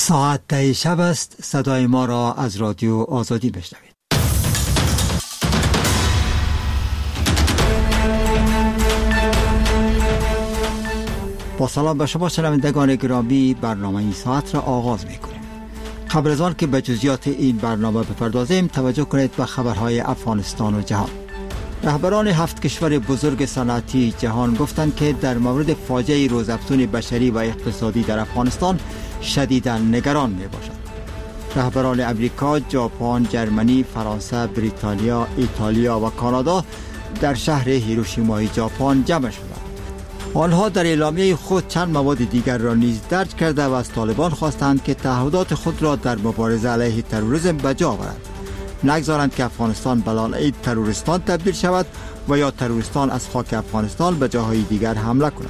ساعت 10 شب است. صدای ما را از رادیو آزادی بشنوید. با سلام به شما شنوندگان گرامی، برنامه این ساعت را آغاز می‌کنیم. قبل از آن که به جزئیات این برنامه بپردازیم، توجه کنید به خبرهای افغانستان و جهان. رهبران 7 کشور بزرگ صنعتی جهان گفتند که در مورد فاجعه روزافزون بشری و اقتصادی در افغانستان شدیداً نگران میباشند. رهبران امریکا، ژاپن، جرمنی، فرانسه، بریتانیا، ایتالیا و کانادا در شهر هیروشیمای ژاپن جمع شدند. آنها در اعلامیه خود چند مواد دیگر را نیز درج کرده و از طالبان خواستند که تعهدات خود را در مبارزه علیه تروریسم به جا آورند، نگذارند که افغانستان به لانه تروریستان تبدیل شود و یا تروریستان از خاک افغانستان به جاهای دیگر حمله کنند.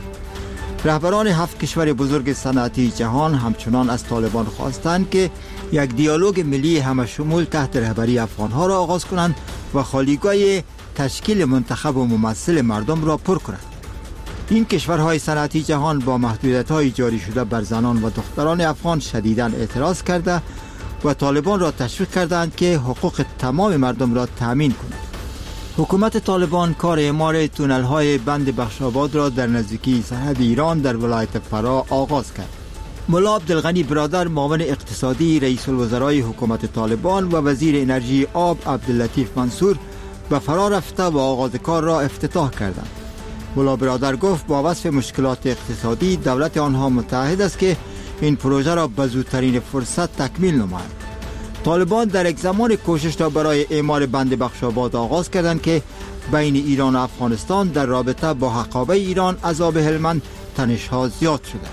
رهبران 7 کشور بزرگ صنعتی جهان همچنان از طالبان خواستند که یک دیالوگ ملی همشمول تحت رهبری افغانها را آغاز کنند و خالیگاه تشکیل منتخب و ممثل مردم را پر کنند. این کشورهای صنعتی جهان با محدودیت‌های جاری شده بر زنان و دختران افغان شدیداً اعتراض کرده و طالبان را تشویق کردند که حقوق تمام مردم را تامین کنند. حکومت طالبان کار اعمار تونل‌های بند بخشاباد را در نزدیکی سرحد ایران در ولایت فرا آغاز کرد. ملا عبدالغنی برادر، معاون اقتصادی رئیس الوزرای حکومت طالبان و وزیر انرژی آب عبداللطیف منصور به فرا رفته و آغاز کار را افتتاح کردند. ملا برادر گفت با وصف مشکلات اقتصادی دولت آنها متعهد است که این پروژه را به زودترین فرصت تکمیل نمایند. طالبان در یک زمان کوشش را برای اعمار بند بخشاباد آغاز کردند که بین ایران و افغانستان در رابطه با حقابه ایران از آب هلمند تنش‌ها زیاد شده.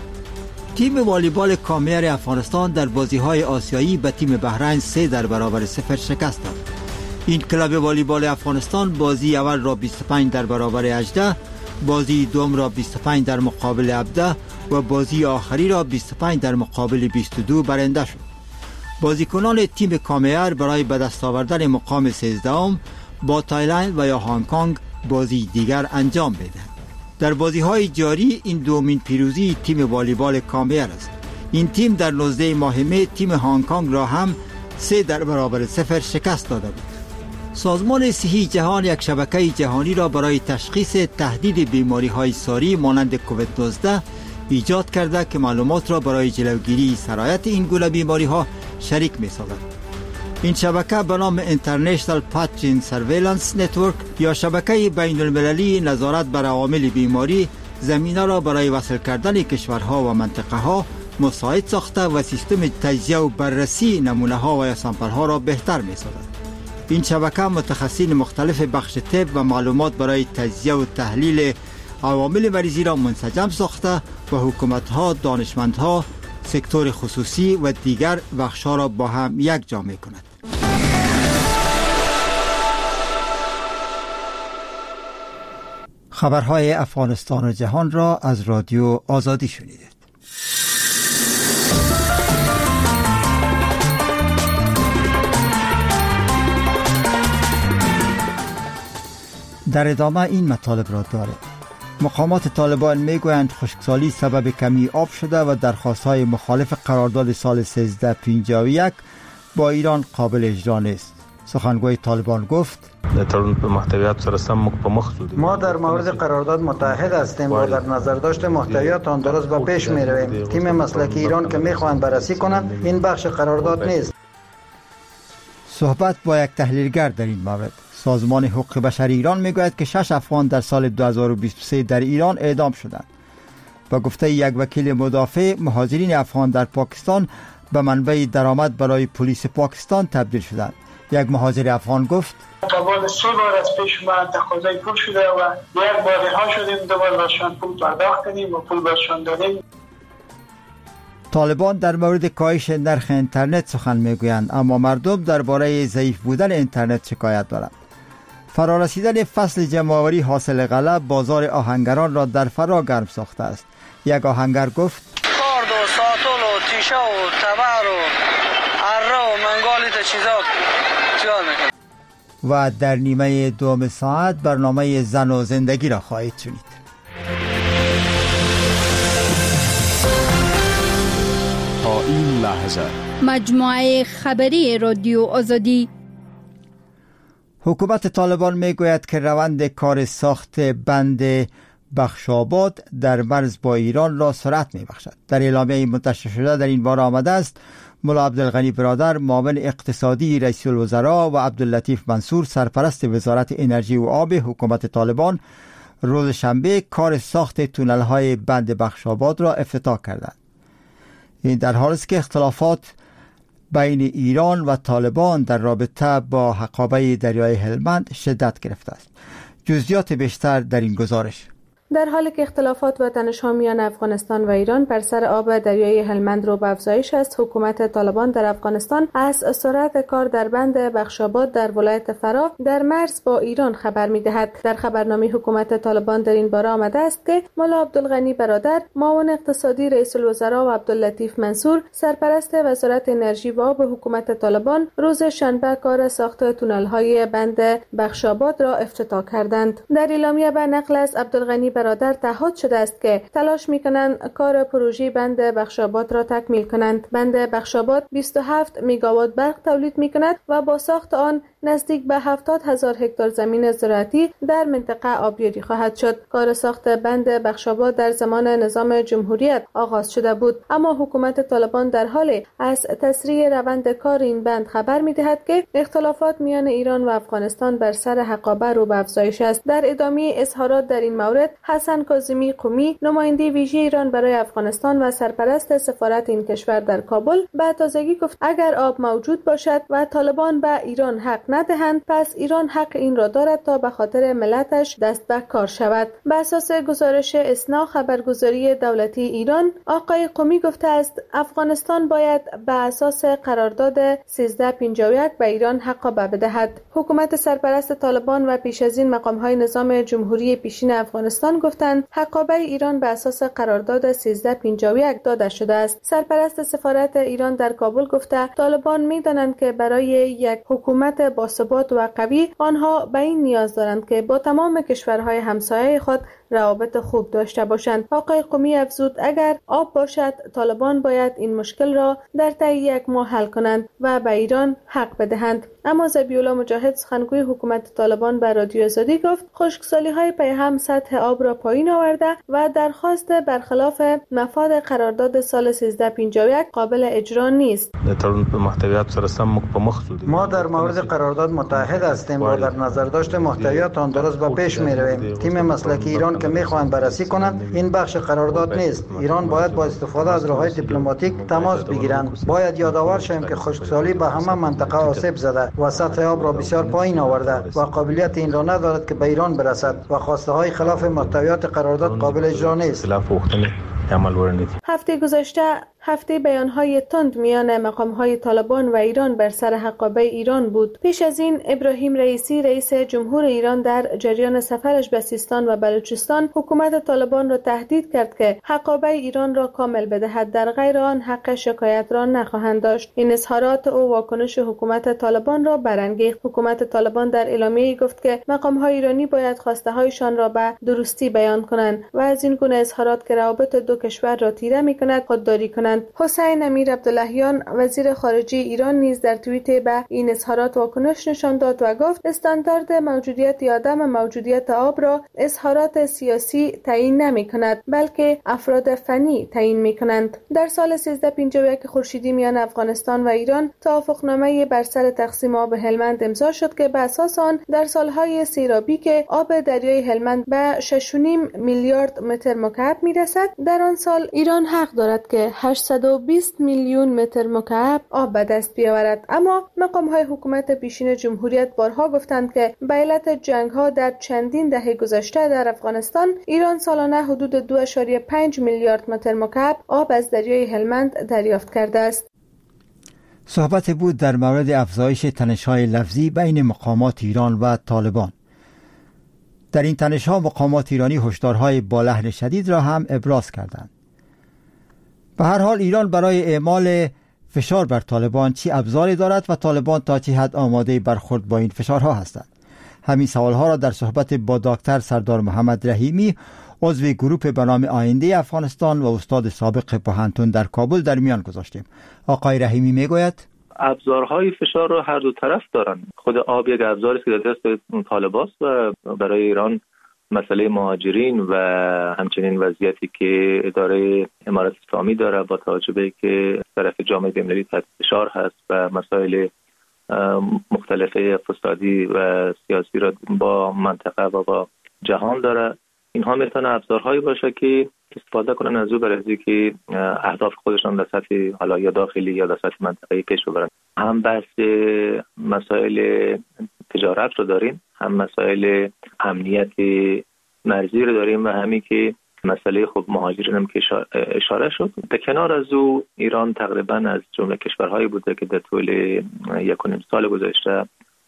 تیم والیبال کامیر افغانستان در بازی‌های آسیایی به تیم بحرین 3-0 شکست داد. این کلاب والیبال افغانستان بازی اول را 25-18، بازی دوم را 25 در مقابل 17 و بازی آخری را 25 در مقابل 22 برنده شد. بازیکنان تیم کامیر برای به دست آوردن مقام 13 با تایلند و یا هنگ کنگ بازی دیگر انجام بدهند. در بازی‌های جاری این دومین پیروزی تیم والیبال کامیر است. این تیم در 19 ماه می تیم هنگ کنگ را هم 3-0 شکست داده بود. سازمان صحی جهان یک شبکه جهانی را برای تشخیص تهدید بیماری‌های ساری مانند کووید 19 ایجاد کرده که معلومات را برای جلوگیری سرایت این گونه بیماری‌ها شریک می‌سازد. این شبکه به نام International Pathogen Surveillance Network یا شبکه بین‌المللی نظارت بر عوامل بیماری زمینه را برای وصل کردن کشورها و منطقه‌ها مساعد ساخته و سیستم تجزیه و بررسی نمونه‌ها و یا سامپل‌ها را بهتر می‌سازد. این شبکه متخصصین مختلف بخش طب و معلومات برای تجزیه و تحلیل عوامل مریضی را منسجم ساخته و حکومت‌ها، دانشمندها، سکتور خصوصی و دیگر بخش‌ها را با هم یک جا می‌کند. خبرهای افغانستان و جهان را از رادیو آزادی شنیدید. در ادامه این مطالب را داریم. مقامات طالبان میگویند خشکسالی سبب کمی آب شده و درخواست‌های مخالف قرارداد سال 1351 با ایران قابل اجرا نیست. سخنگوی طالبان گفت ما در مورد قرارداد متحد هستیم و در نظر داشته محتویات آن درست به پیش می رویم. تیم مسلکی ایران که میخواهند بررسی کنند این بخش قرارداد نیست. صحبت با یک تحلیلگر در این مورد. سازمان حقوق بشر ایران میگوید که 6 افغان در سال 2023 در ایران اعدام شدند. با گفته یک وکیل مدافع، مهاجرین افغان در پاکستان به منبع درآمد برای پلیس پاکستان تبدیل شدند. یک مهاجر افغان گفت: تا بعد 3 بار از پیش ما تقاضای پول شده و یک بار رها شدیم، دوباره برشان پول پرداخت کردیم و پول برشان دادیم. طالبان در مورد کاهش نرخ اینترنت سخن میگویند، اما مردم درباره ضعیف بودن اینترنت شکایت دارند. فرارسیدن فصل جمع‌آوری حاصل غله بازار آهنگران را در فرا گرم ساخته است. یک آهنگر گفت: کارد و ساتول و تیشه و تبر و اره و منگالی تا چیزا چیار میکنه. و در نیمه دوم ساعت برنامه زن و زندگی را خواهید شنید. تا این لحظه. مجموعه خبری رادیو آزادی. حکومت طالبان میگوید که روند کار ساخت بند بخشاباد در مرز با ایران را سرعت میبخشد. در اعلامیه منتشر شده در این باره آمده است ملا عبدالغنی برادر معاون اقتصادی رئیس الوزراء و عبداللطیف منصور سرپرست وزارت انرژی و آب حکومت طالبان روز شنبه کار ساخت تونل‌های بند بخشاباد را افتتاح کردند. این در حالی است که اختلافات بین ایران و طالبان در رابطه با حقابه دریای هلمند شدت گرفته است. جزئیات بیشتر در این گزارش. در حالی که اختلافات و تنش‌ها میان افغانستان و ایران بر سر آب دریای هلمند رو به افزایش است، حکومت طالبان در افغانستان از سرعت کار در بند بخشاباد در ولایت فراه در مرز با ایران خبر می‌دهد. در خبرنامه حکومت طالبان در این باره آمده است که ملا عبدالغنی برادر معاون اقتصادی رئیس الوزراء و عبداللطیف منصور سرپرست وزارت انرژی و آب حکومت طالبان روز شنبه کار ساخت تونل‌های بند بخشاباد را افتتاح کردند. در اعلامیه به نقل از عبدالغنی برادر تعهد شده است که تلاش می‌کنند کار پروژه بند بخشاباد را تکمیل کنند. بند بخشاباد 27 میگاوات برق تولید می‌کند و با ساخت آن نزدیک به 70,000 هکتار زمین زراعتی در منطقه آبیاری خواهد شد. کار ساخت بند بخشاباد در زمان نظام جمهوریت آغاز شده بود، اما حکومت طالبان در حال از تسریع روند کار این بند خبر می‌دهد که اختلافات میان ایران و افغانستان بر سر حقابه رو به افزایش است. در ادامه اظهارات در این مورد حسن کاظمی قمی نماینده ویژه ایران برای افغانستان و سرپرست سفارت این کشور در کابل به تازگی گفت اگر آب موجود باشد و طالبان به ایران حق ندهند، پس ایران حق این را دارد تا به خاطر ملتش دست به کار شود. به اساس گزارش اسنا خبرگزاری دولتی ایران، آقای قمی گفته است افغانستان باید به اساس قرارداد 1351 به ایران حق بدهد. حکومت سرپرست طالبان و پیش از این مقام‌های نظام جمهوری پیشین افغانستان گفتند حقابه ایران به اساس قرارداد 1351 داده شده است. سرپرست سفارت ایران در کابل گفته طالبان می‌دانند که برای یک حکومت باثبات و قوی آنها به این نیاز دارند که با تمام کشورهای همسایه خود روابط خوب داشته باشند. آقای قمی افزود اگر آب باشد طالبان باید این مشکل را در طی یک ماه حل کنند و به ایران حق بدهند. اما ذبیح‌الله مجاهد سخنگوی حکومت طالبان به رادیو آزادی گفت خشکسالی‌های پیهم سطح آب را پایین آورده و درخواست برخلاف مفاد قرارداد سال 1351 قابل اجرا نیست. ما در مورد قرارداد متحد هستیم و در نظر داشته محتویات آن درست به پیش می‌رویم. تیم مسلکی ایران که می‌خواهند بررسی کنند این بخش قرارداد نیست. ایران باید با استفاده از راه‌های دیپلماتیک تماس بگیرند. باید یادآور شویم که خشکسالی به همه منطقه آسیب زده و سطح آب را بسیار پایین آورده و قابلیت این را ندارد که به ایران برسد و خواسته های خلاف محتویات قرارداد قابل اجرا نیست. هفته گذشته هفته بیانهای تند میان مقامهای طالبان و ایران بر سر حقابه ایران بود. پیش از این ابراهیم رئیسی رئیس جمهور ایران در جریان سفرش به سیستان و بلوچستان حکومت طالبان را تهدید کرد که حقابه ایران را کامل بدهد، در غیر آن حق شکایت را نخواهند داشت. این اظهارات او واکنش حکومت طالبان را برانگیخت. حکومت طالبان در اعلامیه‌ای گفت که مقام‌های ایرانی باید خواسته هایشان را به درستی بیان کنند و از این گونه اظهارات که روابط دو کشور را تیره می‌کند خودداری کنند. حسین امیر عبداللهیان وزیر خارجه ایران نیز در توییت به این اظهارات واکنش نشان داد و گفت استاندارد موجودیت یا عدم موجودیت آب را اظهارات سیاسی تعیین نمی‌کند بلکه افراد فنی تعیین می‌کنند. در سال 1351 خورشیدی میان افغانستان و ایران توافقنامه بر سر تقسیم آب هلمند امضا شد که به اساس آن در سالهای سیرابی که آب دریای هلمند به 6.5 میلیارد متر مکعب میرسد، در آن سال ایران حق دارد که 820 میلیون متر مکعب آب به دست بیاورد. اما مقام‌های حکومت پیشین جمهوریت بارها گفتند که به علت جنگ‌ها در چندین دهه گذشته در افغانستان ایران سالانه حدود 2.5 میلیارد متر مکعب آب از دریای هلمند دریافت کرده است. صحبت بود در مورد افزایش تنش‌های لفظی بین مقامات ایران و طالبان. در این تنش‌ها مقامات ایرانی هشدارهای با لحن شدید را هم ابراز کردند. به هر حال ایران برای اعمال فشار بر طالبان چی ابزاری دارد و طالبان تا چه حد آماده برخورد با این فشارها هستند؟ همین سوالها را در صحبت با دکتر سردار محمد رحیمی، عضو گروه به نام آینده افغانستان و استاد سابق پوهنتون در کابل در میان گذاشتیم. آقای رحیمی میگوید ابزارهای فشار رو هر دو طرف دارن. خود آب یک ابزاری که در دست طالبان و برای ایران مسئله مهاجرین و همچنین وضعیتی که اداره امارات اسلامی داره با توجه به که طرف جامعه بین‌المللی تحت فشار هست و مسائل مختلف اقتصادی و سیاسی را با منطقه و با جهان داره، اینها میتونه ابزارهایی باشه که استفاده کنن از او برای اینکه اهداف خودشان در سطح حالا یا داخلی یا در سطح منطقه‌ای پیش ببرن. هم بحث مسائل تجارت رو داریم، هم مسائل امنیت مرزی رو داریم و همین که مسئله خب مهاجرین هم که اشاره شد. در کنار از او ایران تقریبا از جمله کشورهایی بوده که در طول 1.5 سال گذشته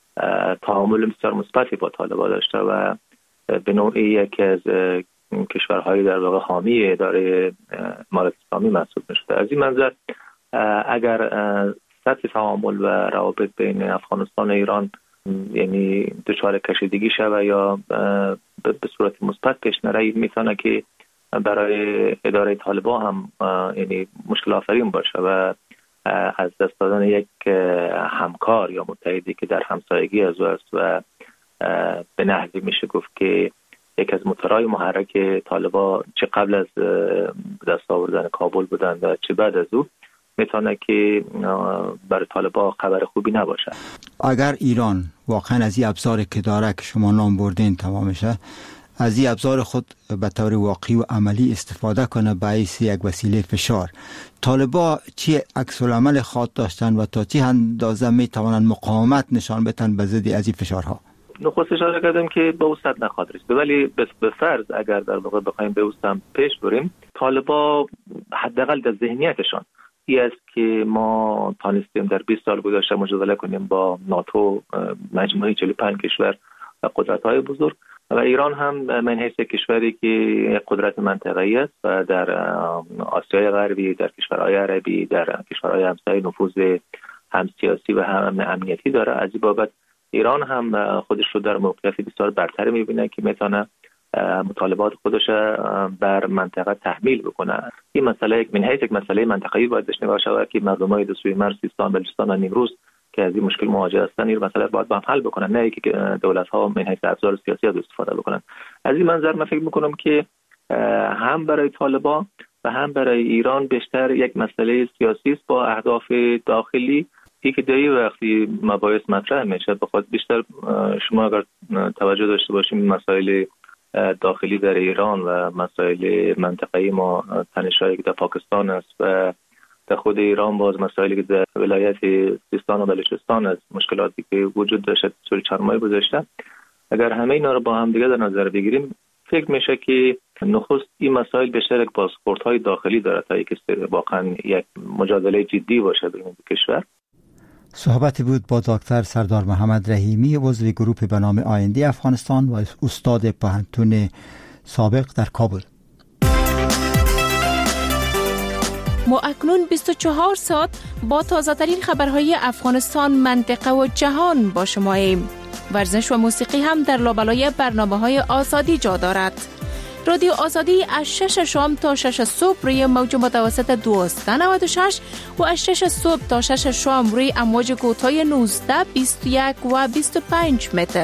تعامل بسیار مثبتی با طالبان داشته و به نوعی یکی از کشورهای در واقع حامی اداره امارات اسلامی محسوب میشده. از این منظر اگر سطح تعامل و روابط بین افغانستان و ایران یعنی دچار کشیدگی شود یا به صورت مثبت پیش نره، میتونه که برای اداره طالبان هم یعنی مشکل آفرین باشه و از دست دادن یک همکار یا متحدی که در همسایگی از او است و به نحوی میشه گفت که یک از موتورهای محرک طالبان چه قبل از دست آوردن کابل بودن و چه بعد از او، میتونه که برای طالبان خبر خوبی نباشه. اگر ایران واقعا از این ابزاری که داره که شما نام بردین تمام شه، از این ابزار خود به طور واقعی و عملی استفاده کنه باعث یک وسیله فشار، طالبان چی عکس العمل خود داشتن و تا چه اندازه میتوانند مقاومت نشان بدن به ضد از این فشارها؟ نخست اشاره کردم که به وسط نخواهد رسید، ولی به فرض اگر در واقع بخوایم به وسط پیش بریم، طالبان حداقل در ذهنیتشان این است که ما تانستیم در 20 سال گذشته مجادله کنیم با ناتو، مجموعه 45 کشور و قدرت‌های بزرگ، و ایران هم من حیث کشوری که یک قدرت منطقه‌ای است و در آسیای غربی، در کشورهای عربی، در کشورهای همسایه نفوذ هم سیاسی و هم امنیتی داره. از این بابت ایران هم خودش رو در موقعیت بسیار برتر می‌بینه که میتونه مطالبات خودش بر منطقه تحمیل بکنه. این مسئله من حیث یک مسئله منطقه‌ای باید داشته باشه که مردمای دو سوی مرز سیستان، بلوچستان و نیمروز که از این مشکل مواجه هستن این مسئله باید با هم حل بکنن، نه اینکه دولت‌ها من حیث ابزار سیاسی از استفاده بکنن. از این منظر من فکر می‌کنم که هم برای طالبان و هم برای ایران بیشتر یک مسئله سیاسی است با اهداف داخلی که دایی وقتی مباحث مطرح میشه بخواد بیشتر شما اگر توجه داشته باشیم مسائل داخلی در ایران و مسائل منطقه‌ای ما تنش‌هایی که در پاکستان است و در خود ایران باز مسائلی که در ولایت سیستان و بلوچستان از مشکلاتی که وجود داشت طول چند ماه گذشته، اگر همه اینا رو با هم دیگه در نظر بگیریم فکر میشه که نخست این مسائل بیشتر یک بازخوردهای داخلی داره تا اینکه واقعا یک مجادله جدی باشه بین دو کشور. صحبتی بود با دکتر سردار محمد رحیمی، عضو گروه به نام آینده افغانستان و استاد پوهنتون سابق در کابل. ما اکنون 24 ساعت با تازه‌ترین خبرهای افغانستان، منطقه و جهان با شماییم. ورزش و موسیقی هم در لابلای برنامه‌های آزادی جا دارد. رادیو آزادی از 6 شام تا 6 صبح روی موج متوسط 1296 و از 6 صبح تا 6 شام روی امواج کوتاه 19، 21 و 25 متر.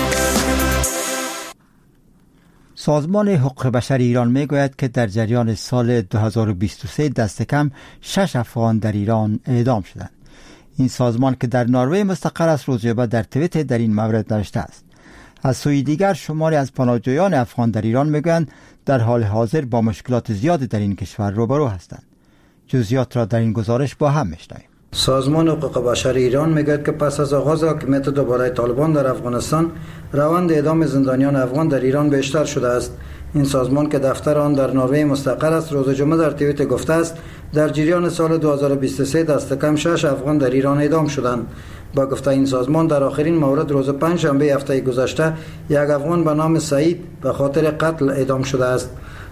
سازمان حقوق بشر ایران میگوید که در جریان سال 2023 دست کم 6 افغان در ایران اعدام شدند. این سازمان که در نروژ مستقر است روزیابه در توییتر در این مورد نوشته است. از سوی دیگر شماری از پناهجویان افغان در ایران میگویند در حال حاضر با مشکلات زیادی در این کشور روبرو هستند. جزئیات را در این گزارش با هم میشنویم. سازمان حقوق بشر ایران میگوید که پس از آغاز حاکمیت دوباره طالبان در افغانستان، روند اعدام زندانیان افغان در ایران بیشتر شده است. این سازمان که دفتر آن در نروژ مستقر است روز جمعه در توییتر گفته است در جریان سال 2023 دست کم 6 افغان در ایران اعدام شدند. با گفته این سازمان در آخرین مورد روز پنجشنبه هفته گذشته یک افغان به نام سعید به خاطر قتل اعدام شده است.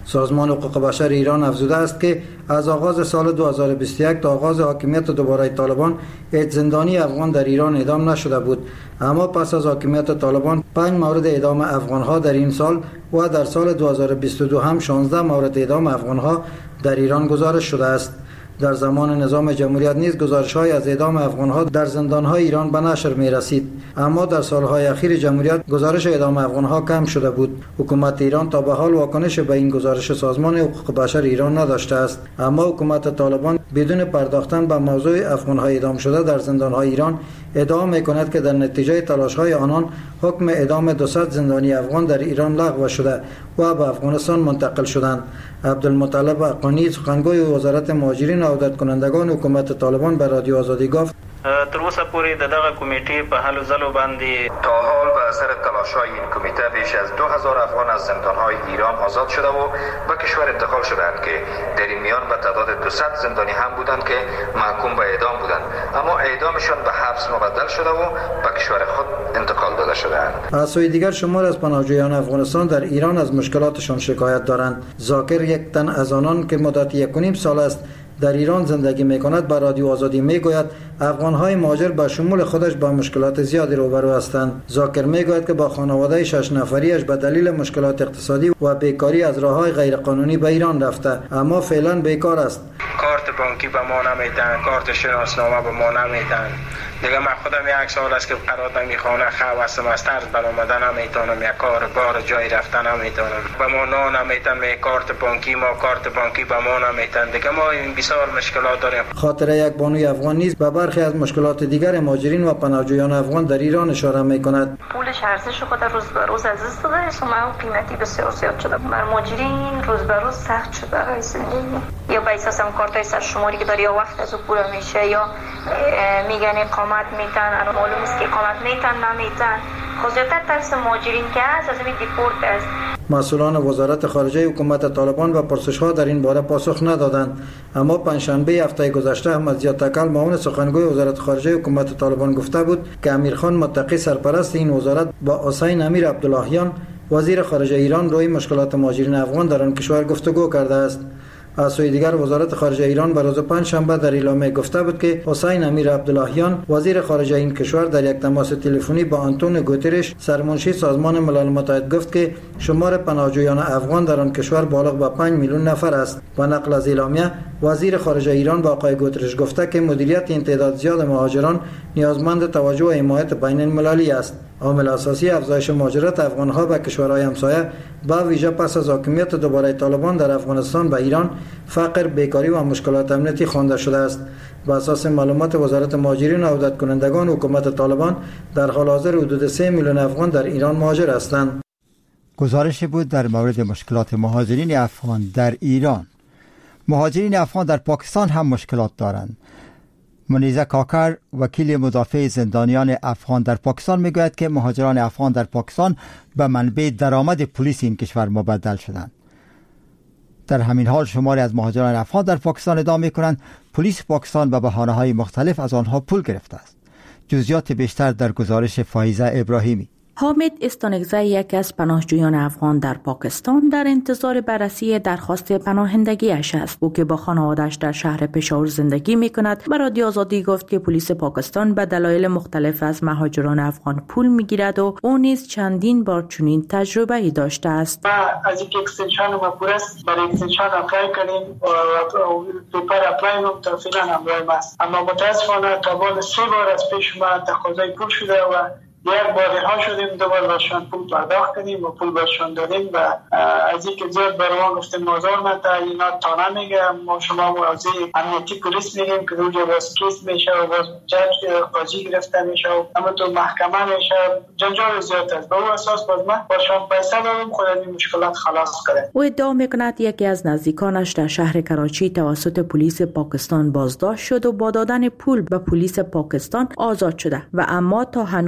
سازمان حقوق بشر ایران افزوده است که از آغاز سال 2021 تا آغاز حاکمیت دوباره طالبان هیچ زندانی افغان در ایران اعدام نشده بود، اما پس از حاکمیت طالبان 5 مورد اعدام افغانها در این سال و در سال 2022 هم 16 مورد اعدام افغانها در ایران گزارش شده است. در زمان نظام جمهوریت نیز گزارش‌های از اعدام افغان‌ها در زندان‌های ایران به نشر می‌رسید، اما در سال‌های اخیر جمهوریت گزارش اعدام افغان‌ها کم شده بود. حکومت ایران تا به حال واکنش به این گزارش سازمان حقوق بشر ایران نداشته است، اما حکومت طالبان بدون پرداختن به موضوع افغان‌های اعدام شده در زندان‌های ایران ادعا می‌کند که در نتیجه تلاش‌های آنان حکم اعدام 200 زندانی افغان در ایران لغو شده و به افغانستان منتقل شدند. عبدالمطلب اقانی سخنگوی وزارت مهاجرین و عودت کنندگان حکومت طالبان به رادیو آزادی گفت تر اوسه پورې دغه کمیټې په هلو ځلو باندې تا حال به اثر تلاش‌های این کمیته بیش از 2000 افغان از زندان‌های ایران آزاد شده و به کشور انتقال شدند که در این میان به تعداد 200 زندانی هم بودند که محکوم به اعدام بودند، اما اعدامشان به حبس مبدل شده و به کشور خود انتقال داده شدند. از سوی دیگر شمار از پناهجویان افغانستان در ایران از مشکلاتشان شکایت دارند. ذاکر یک تن از آنان که مدت 1.5 سال است در ایران زندگی می‌کند به رادیو آزادی می‌گوید افغان‌های مهاجر به شمول خودش با مشکلات زیادی روبرو هستند. ذاکر می‌گوید که با خانواده 6 نفریش به دلیل مشکلات اقتصادی و بیکاری از راه‌های غیرقانونی به ایران رفته، اما فعلا بیکار است. کارت بانکی به ما نمیدن، کارت شناسنامه به ما نمیدن. دیگه من خودم 1 سال است که قرار نمیخوانه خواستم از طرز برآمده نمیتونم، یک کار بار جای رفتن نمیتونم، به ما نمیتن می کارت بانکی، ما کارت بانکی به ما نمیتن. دیگه ما این بسیار مشکلات داریم. خاطره یک بانوی افغان نیز به برخی از مشکلات دیگر مهاجرین و پناهجویان افغان در ایران اشاره میکند. پولش ارزش خود روز به روز از دست داده است و قیمتی بسیار زیاد شده. بر مهاجرین روز به روز سخت شده برای زندگی. یا به اساس کارتای سرشماری که داری یا وقت از او پول میشه یا میگن اقامت میتن، معلوم است که اقامت میتن نمیتن. خصوصا ترس مهاجرین که هست از این دیپورت است. مسئولان وزارت خارجه حکومت طالبان به پرسش‌ها در این باره پاسخ ندادند، اما پنجشنبه هفته گذشته احمد ضیاء تکل معاون سخنگوی وزارت خارجه حکومت طالبان گفته بود که امیرخان متقی سرپرست این وزارت با حسین امیر عبداللهیان وزیر خارجه ایران روی مشکلات مهاجرین افغان در آن کشور گفتگو کرده است. از سوی دیگر وزارت خارجه ایران به روز پنجشنبه در اعلامیه گفته بود که حسین امیر عبداللهیان وزیر خارجه این کشور در یک تماس تلفنی با آنتونیو گوترش سرمنشی سازمان ملل متحد گفت که شمار پناهجویان افغان در آن کشور بالغ به 5 میلیون نفر است. و نقل از اعلامیه وزیر خارجه ایران با آقای گوترش گفته که مدیریت این تعداد زیاد مهاجران نیازمند توجه و حمایت بین المللی است. عامل اساسی افزایش مهاجرت افغان‌ها به کشورهای همسایه با ویژه پس از حاکمیت دوباره طالبان در افغانستان به ایران فقر، بیکاری و مشکلات امنیتی خوانده شده است. بر اساس معلومات وزارت مهاجرین و عودت کنندگان حکومت طالبان در حال حاضر حدود 3 میلیون افغان در ایران مهاجر هستند. گزارش بود در مورد مشکلات مهاجرین افغان در ایران. مهاجرین افغان در پاکستان هم مشکلات دارند. منیزه کاکر وکیل مدافع زندانیان افغان در پاکستان میگوید که مهاجران افغان در پاکستان به منبع درآمد پلیس این کشور مبدل شدند. در همین حال شماری از مهاجران افغان در پاکستان ادعا میکنند پلیس پاکستان به بهانه‌های مختلف از آنها پول گرفته است. جزئیات بیشتر در گزارش فایزه ابراهیمی. حامد استانگزه یکی از پناهجویان افغان در پاکستان در انتظار بررسی درخواست پناهندگیش است. او که با خانواده‌اش در شهر پشاور زندگی می‌کند به رادیو آزادی گفت که پلیس پاکستان به دلایل مختلف از مهاجران افغان پول می‌گیرد و او نیز چندین بار چنین تجربه‌ای داشته است. از یک اکستنشن ما پرست برای اکستنشن اپلای کردیم و پیپر اپلای نم تا فعلا امروز است، اما متاسفانه قبل 3 بار از پیش ما تقاضای پول شده و یک بار رها شدیم، دوباره برشان پول پرداخت کردیم و پول برشان دادیم و از اینکه زیاد برمان گفتیم مازار نتا اینا تا نمیگه، ما شما موازی امنیتی پلیس میگیم که روی باز کیس میشه و باز جج قاضی گرفته میشه و اما تو محکمه میشه، جنجال زیاد است. به اون اساس باز من برشان پیسه دادم خود از این مشکلات خلاص کنه. او ادعا میکند یکی از نزدیکانش در شهر کراچی توسط پلیس پاکستان بازداشت شد و با دادن پول به پلیس پاکستان آزاد شده و اما تا هنوز نتوانسته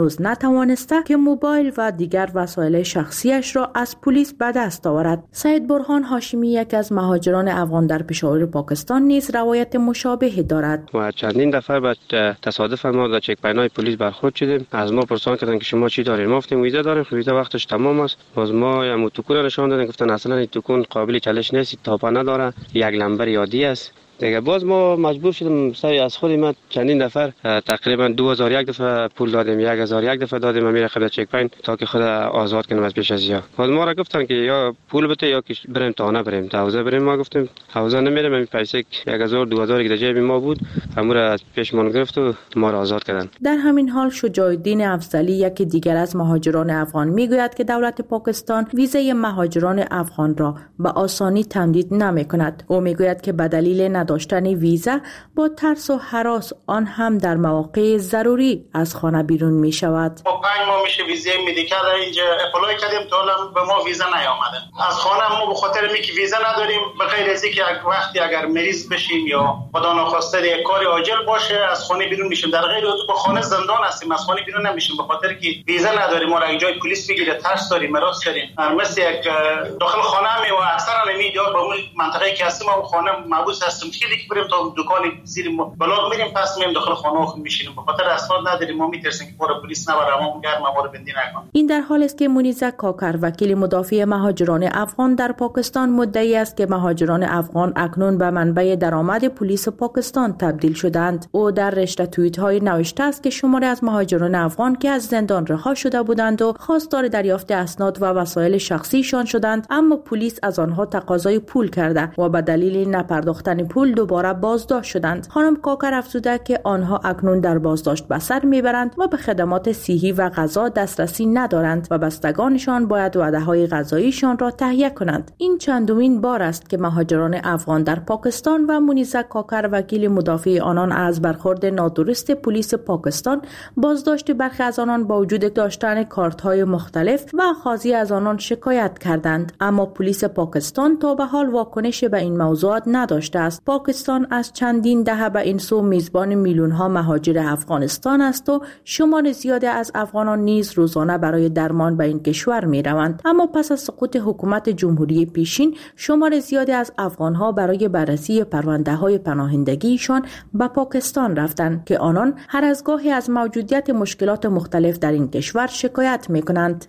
توانسته که موبایل و دیگر وسایل شخصیش را از پلیس به دست آورد. سید برهان هاشمی یک از مهاجران افغان در پشاور پاکستان نیز روایت مشابهی دارد. و چندین دفعه به تصادف ما در چک پوینت پلیس برخورد شدیم. از ما پرسان کردن که شما چی دارید؟ ما گفتیم ویزا داریم. ویزا وقتش تمام است. باز ما هم توکن نشان دادن، گفتن اصلا این توکن قابل چالش نیست، تاپا نداره، یک لمبر یادی است. دیگه باز ما مجبور شدیم سری از خود ما چندین نفر تقریبا 2001 دفعه پول دادیم، 1001 دفعه دادیم امیر خدا چک پوینت تا که خود آزاد کنیم از پیش از یا. باز ما را گفتن که یا پول بده یا که بریم تانه بریم تا حوزه بریم. ما گفتیم حوزه نمیریم، این پیسه 1000 2000 که در جیب ما بود امور از پیشمان گرفت و ما را آزاد کردن. در همین حال شجاع الدین افضلی یکی دیگر از مهاجران افغان میگوید که دولت پاکستان ویزای مهاجران افغان را به آسانی تمدید نمیکند. او میگوید که به دلیل داشتن ویزا با ترس و هراس آن هم در مواقع ضروری از خانه بیرون می شود. ما 5 ماه میشه ویزای مدیکال اینجا اپلای کردیم تا الان به ما ویزا نیامده. از خانه ما به خاطر اینکه ویزا نداریم، به غیر از اینکه وقتی اگر مریض بشیم یا خدا ناخواسته یک کار عاجل باشه از خانه بیرون میشیم، در غیر از خانه زندان هستیم، از خانه بیرون نمیشیم به خاطر که ویزا نداریم. ما را اینجا پلیس بگیره، ترس داریم، مراس داریم. مثل یک داخل خانه می و اکثرا نمیاد به اون منطقه که هستیم ما خانه محبوس هستیم. دیگه بریم تا دکان زیر بلاک میریم، پس میریم داخل خانه میشینیم به خاطر اسناد نداریم. ما میترسیم که پور پلیس نبره ما گرم ما رو بندی نکنه. این در حالی است که منیزه کاکر وکیل مدافع مهاجران افغان در پاکستان مدعی است که مهاجران افغان اکنون به منبع درآمد پلیس پاکستان تبدیل شدند. او در رشته توییت های نوشته است که شماری از مهاجران افغان که از زندان رها شده بودند و خواستار دریافت اسناد و وسایل شخصیشان شدند، اما پلیس از آنها تقاضای پول کرده و به دلیل نپرداختن پول دوباره بازداشت شدند. خانم کاکر افزوده که آنها اکنون در بازداشت به سر میبرند و به خدمات صحی و غذا دسترسی ندارند و بستگانشان باید وعده‌های غذاییشان را تهیه کنند. این چندمین بار است که مهاجران افغان در پاکستان و منیزه کاکر وکیل مدافع آنان از برخورد نادرست پلیس پاکستان، بازداشت برخی از آنان با وجود داشتن کارت‌های مختلف و خاضی از آنان شکایت کردند، اما پلیس پاکستان تا به حال واکنشی به این موضوعات نداشته است. پاکستان از چندین دهه به این سو میزبان میلیون‌ها مهاجر افغانستان است و شمار زیادی از افغانان نیز روزانه برای درمان به این کشور می‌روند. اما پس از سقوط حکومت جمهوری پیشین، شمار زیادی از افغان‌ها برای بررسی پرونده‌های پناهندگیشان به پاکستان رفتند که آنان هر از گاهی از موجودیت مشکلات مختلف در این کشور شکایت می‌کنند.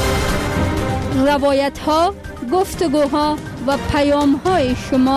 روایت‌ها، گفتگوها و پیام‌های شما.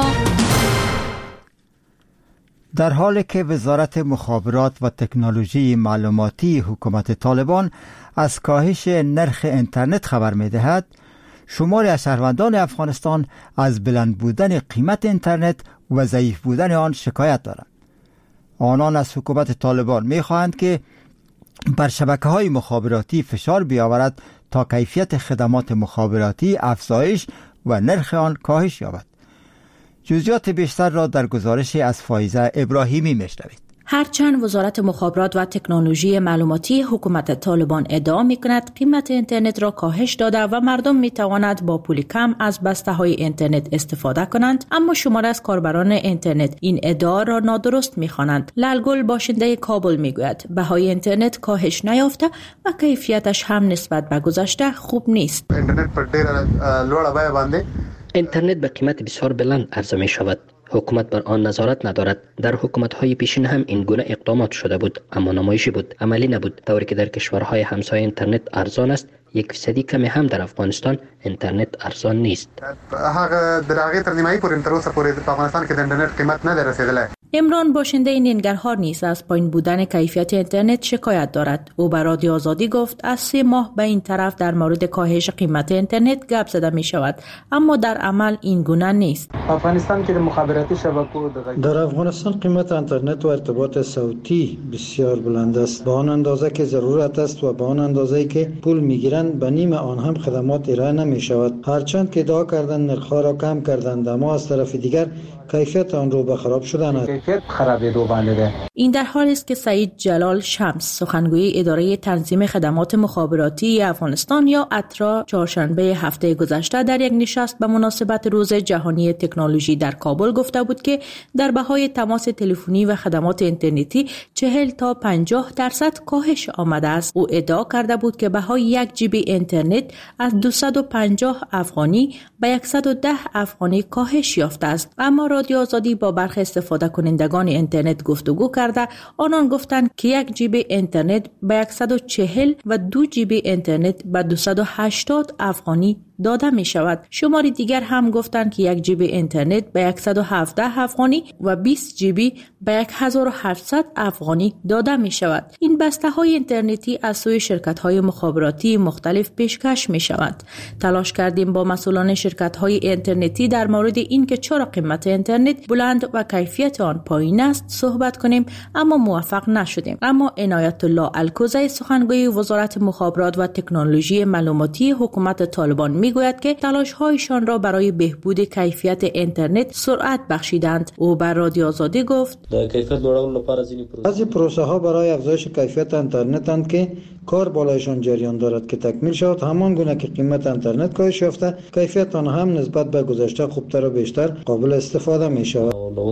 در حالی که وزارت مخابرات و تکنولوژی معلوماتی حکومت طالبان از کاهش نرخ اینترنت خبر می‌دهد، شماری از شهروندان افغانستان از بلند بودن قیمت اینترنت و ضعیف بودن آن شکایت دارند. آنان از حکومت طالبان می‌خواهند که بر شبکه‌های مخابراتی فشار بیاورد تا کیفیت خدمات مخابراتی افزایش و نرخ آن کاهش یابد. جزئیات بیشتر را در گزارش از فایزه ابراهیمی میشنوید. هرچند وزارت مخابرات و تکنولوژی معلوماتی حکومت طالبان ادعا می‌کند قیمت اینترنت را کاهش داده و مردم می‌توانند با پول کم از بسته‌های اینترنت استفاده کنند، اما شماری از کاربران اینترنت این ادعا را نادرست می‌خوانند. لالگل باشنده کابل می‌گوید بهای اینترنت کاهش نیافته و کیفیتش هم نسبت به گذشته خوب نیست. اینترنت به قیمت بسیار بلند عرضه می‌شود. حکومت بر آن نظارت ندارد. در حکومت‌های پیشین هم این گونه اقدامات شده بود، اما نمایشی بود، عملی نبود. طوری که در کشورهای همسایه اینترنت ارزان است، 1% کمی هم در افغانستان اینترنت ارزان نیست. هغه درغه تر نیمایي پورې تر اوسه پورې په افغانستان کې د اینترنت قیمت نه دررسیدلی. عمران باشنده ننگرهار نیز از پایین بودن کیفیت اینترنت شکایت دارد. او به رادیو آزادی گفت از 3 ماه به این طرف در مورد کاهش قیمت اینترنت گپ زده می شود، اما در عمل این گونه نیست. افغانستان کې د مخابراتي شبکو در افغانستان قیمت اینترنت و ارتباط صوتی بسیار بلند است، به آن اندازه که ضرورت است و به آن اندازه‌ای که پول میگیرند به نیم آن هم خدمات ارائه نمی شود. هرچند که ادعا کردند نرخ‌ها را کم کردند، اما از طرف دیگر کیفیت آن رو به خراب شدن است. کیفیت خرابیدو باندې. این در حالی است که سعید جلال شمس سخنگوی اداره تنظیم خدمات مخابراتی افغانستان یا اترا چهارشنبه هفته گذشته در یک نشست به مناسبت روز جهانی تکنولوژی در کابل گفته بود که در بهای تماس تلفنی و خدمات اینترنتی 40 تا 50% کاهش آمده است. او ادعا کرده بود که بهای 1 جی بی اینترنت از 250 افغانی به 110 افغانی کاهش یافته است. اما رادیو آزادی با برخی استفاده کنندگان اینترنت گفتگو کرده، آنان گفتند که 1 جی بی اینترنت به 140 و 2 جی بی اینترنت به 280 افغانی داده می شود. شماری دیگر هم گفتند که 1 جی بی اینترنت به 117 افغانی و 20 جی بی به 1700 افغانی داده می شود. این بسته های اینترنتی از سوی شرکت های مخابراتی مختلف پیشکش می شود. تلاش کردیم با مسئولان شرکت های اینترنتی در مورد این که چرا قیمت اینترنت بلند و کیفیت آن پایین است صحبت کنیم، اما موفق نشدیم. اما عنایت الله الکوزی سخنگوی وزارت مخابرات و تکنولوژی معلوماتی حکومت طالبان میگوید که تلاش‌هایشان را برای بهبود کیفیت اینترنت سرعت بخشیدند. او بر رادیو آزادی گفت: بعضی پروسه ها برای افزایش کیفیت اینترنت اند که کار بالایشان جریان دارد که تکمیل شود. همان گونه که قیمت اینترنت کاهش یافته، کیفیت آن هم نسبت به گذشته خوبتر و بیشتر قابل استفاده می شود.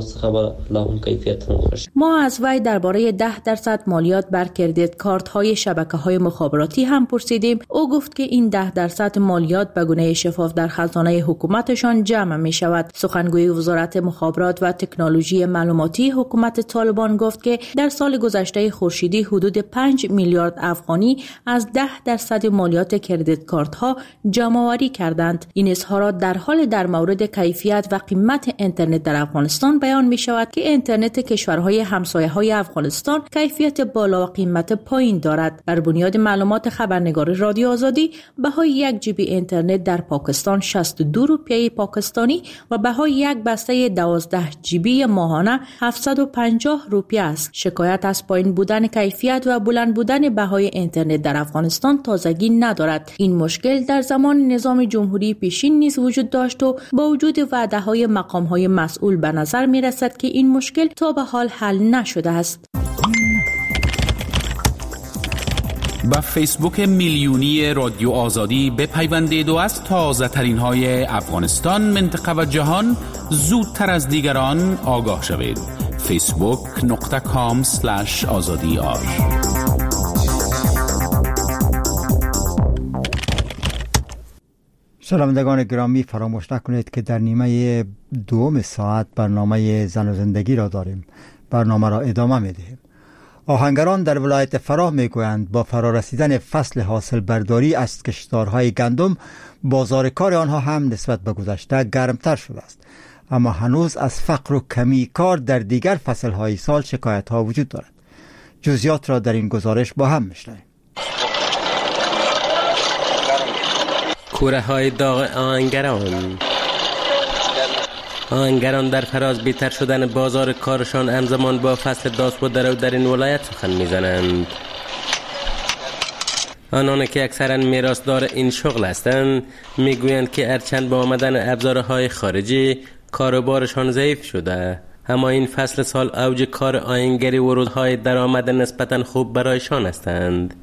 ما از وی درباره 10% مالیات بر کردیت کارت های شبکه های مخابراتی هم پرسیدیم. او گفت که این 10% مالیات به گونه شفاف در خزانه حکومتشان جمع می شود. سخنگوی وزارت مخابرات و تکنولوژی معلوماتی حکومت طالبان گفت که در سال گذشته خورشیدی حدود 5 میلیارد افغانی از 10% مالیات کردیت کارت ها جمع آوری کردند. این اظهارات در حال در مورد کیفیت و قیمت اینترنت در افغانستان بیان می شود که اینترنت کشورهای همسایه های افغانستان کیفیت بالا و قیمت پایین دارد. بر بنیاد معلومات خبرنگار رادیو آزادی، بهای 1 جی بی اینترنت در پاکستان 62 روپیه پاکستانی و بهای یک بسته 12 جی بی ماهانه 750 روپیه است. شکایت از پایین بودن کیفیت و بلند بودن بهای اینترنت در افغانستان تازگی ندارد. این مشکل در زمان نظام جمهوری پیشین نیز وجود داشت و با وجود وعده‌های مقام‌های مسئول به نظر می‌رسد که این مشکل تا به حال حل نشده است. با فیسبوک میلیونی رادیو آزادی بپیوندید و از تازه ترین های افغانستان، منطقه و جهان زودتر از دیگران آگاه شوید. facebook.com/azadi. شنوندگان گرامی، فراموش نکنید که در نیمه دوم ساعت برنامه زن و زندگی را داریم. برنامه را ادامه می‌دهیم. آهنگران در ولایت فراه میگویند با فرارسیدن فصل حاصل برداری از کشتزارهای گندم، بازار کار آنها هم نسبت به گذشته گرمتر شده است. اما هنوز از فقر و کمی کار در دیگر فصلهای سال شکایت ها وجود دارد. جزئیات را در این گزارش با هم میشنویم. کوره های داغ آهنگران در فراز بیتر شدن بازار کارشان همزمان با فصل داس و درو در این ولایت سخن میزنند. آنان که اکثرا میراثدار این شغل هستند میگویند که هرچند با آمدن ابزارهای خارجی کاروبارشان ضعیف شده، اما این فصل سال اوج کار آهنگری و روزهای درآمد نسبتا خوب برایشان هستند.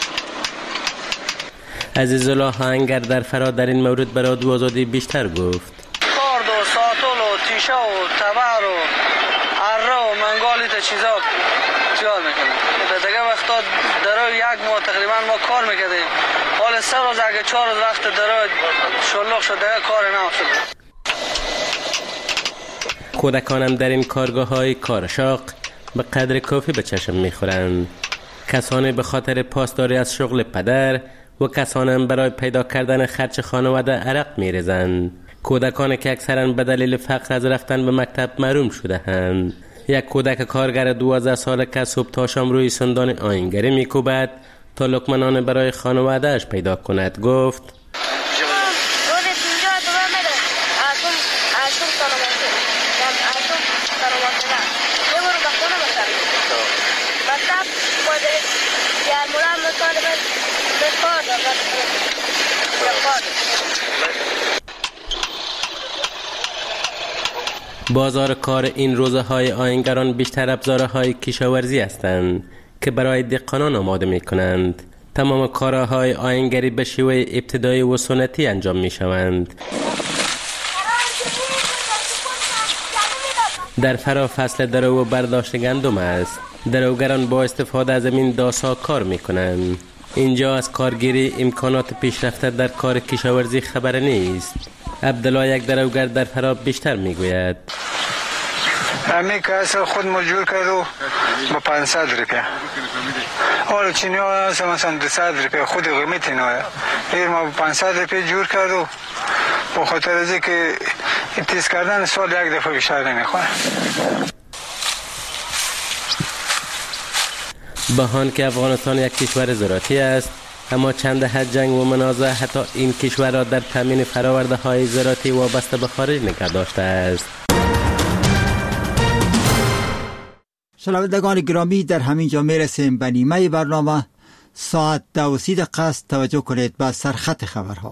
عزیزالله آهنگر در فرا در این مورد برای رادیو آزادی بیشتر گفت. کارد و ساتول و تیشه و تبر و اره و منگالی تا چیزا زیاد میکنیم. دیگه وقتا درای یک ماه تقریبا ما کار میکردیم. حال 3 روز اگه 4 روز وقت درای شلوغ شد دیگه کار نمیشد. کودکانم در این کارگاه های کارشاق به قدر کافی به چشم میخورند. کسانی به خاطر پاسداری از شغل پدر و کسانم برای پیدا کردن خرج خانواده عرق میریزند. کودکانی که اکثرا به دلیل فقر از رفتن به مکتب محروم شده اند. یک کودک کارگر 12 ساله که صبح تا شام روی سندان آهنگری میکوبد تا لقمه نان برای خانواده‌اش پیدا کند. گفت بازار کار این روزهای آهنگران بیشتر ابزارهای کشاورزی هستند که برای دهقانان آماده می کنند. تمام کارهای آهنگری به شیوه ابتدایی و سنتی انجام می شوند. در فرا فصل درو و برداشت گندم است. دروگران با استفاده از این داسا کار می کنند. اینجا از کارگیری امکانات پیشرفته در کار کشاورزی خبر نیست. عبدالله یک دروگر در فرا بیشتر می گوید. همه که اصل خود مجبور کرد و با 500 روپیه. حالا چینی ها هست مثلا 200 روپیه خود قیمت نایه. این ما با 500 روپیه جور کرد و با خاطر از که تیز کردن سال یک دفعه بیشتر نمیخواه. بهان که افغانستان یک کشور زراعتی است، اما چند دهه جنگ و منازعه حتی این کشور را در تامین فراورده های زراعتی وابسته به خارج نگه داشته است. شنوندگان گرامی، در همین جا میرسیم به نیمه برنامه. ساعت 2:30 است. توجه کنید به سرخط خبرها.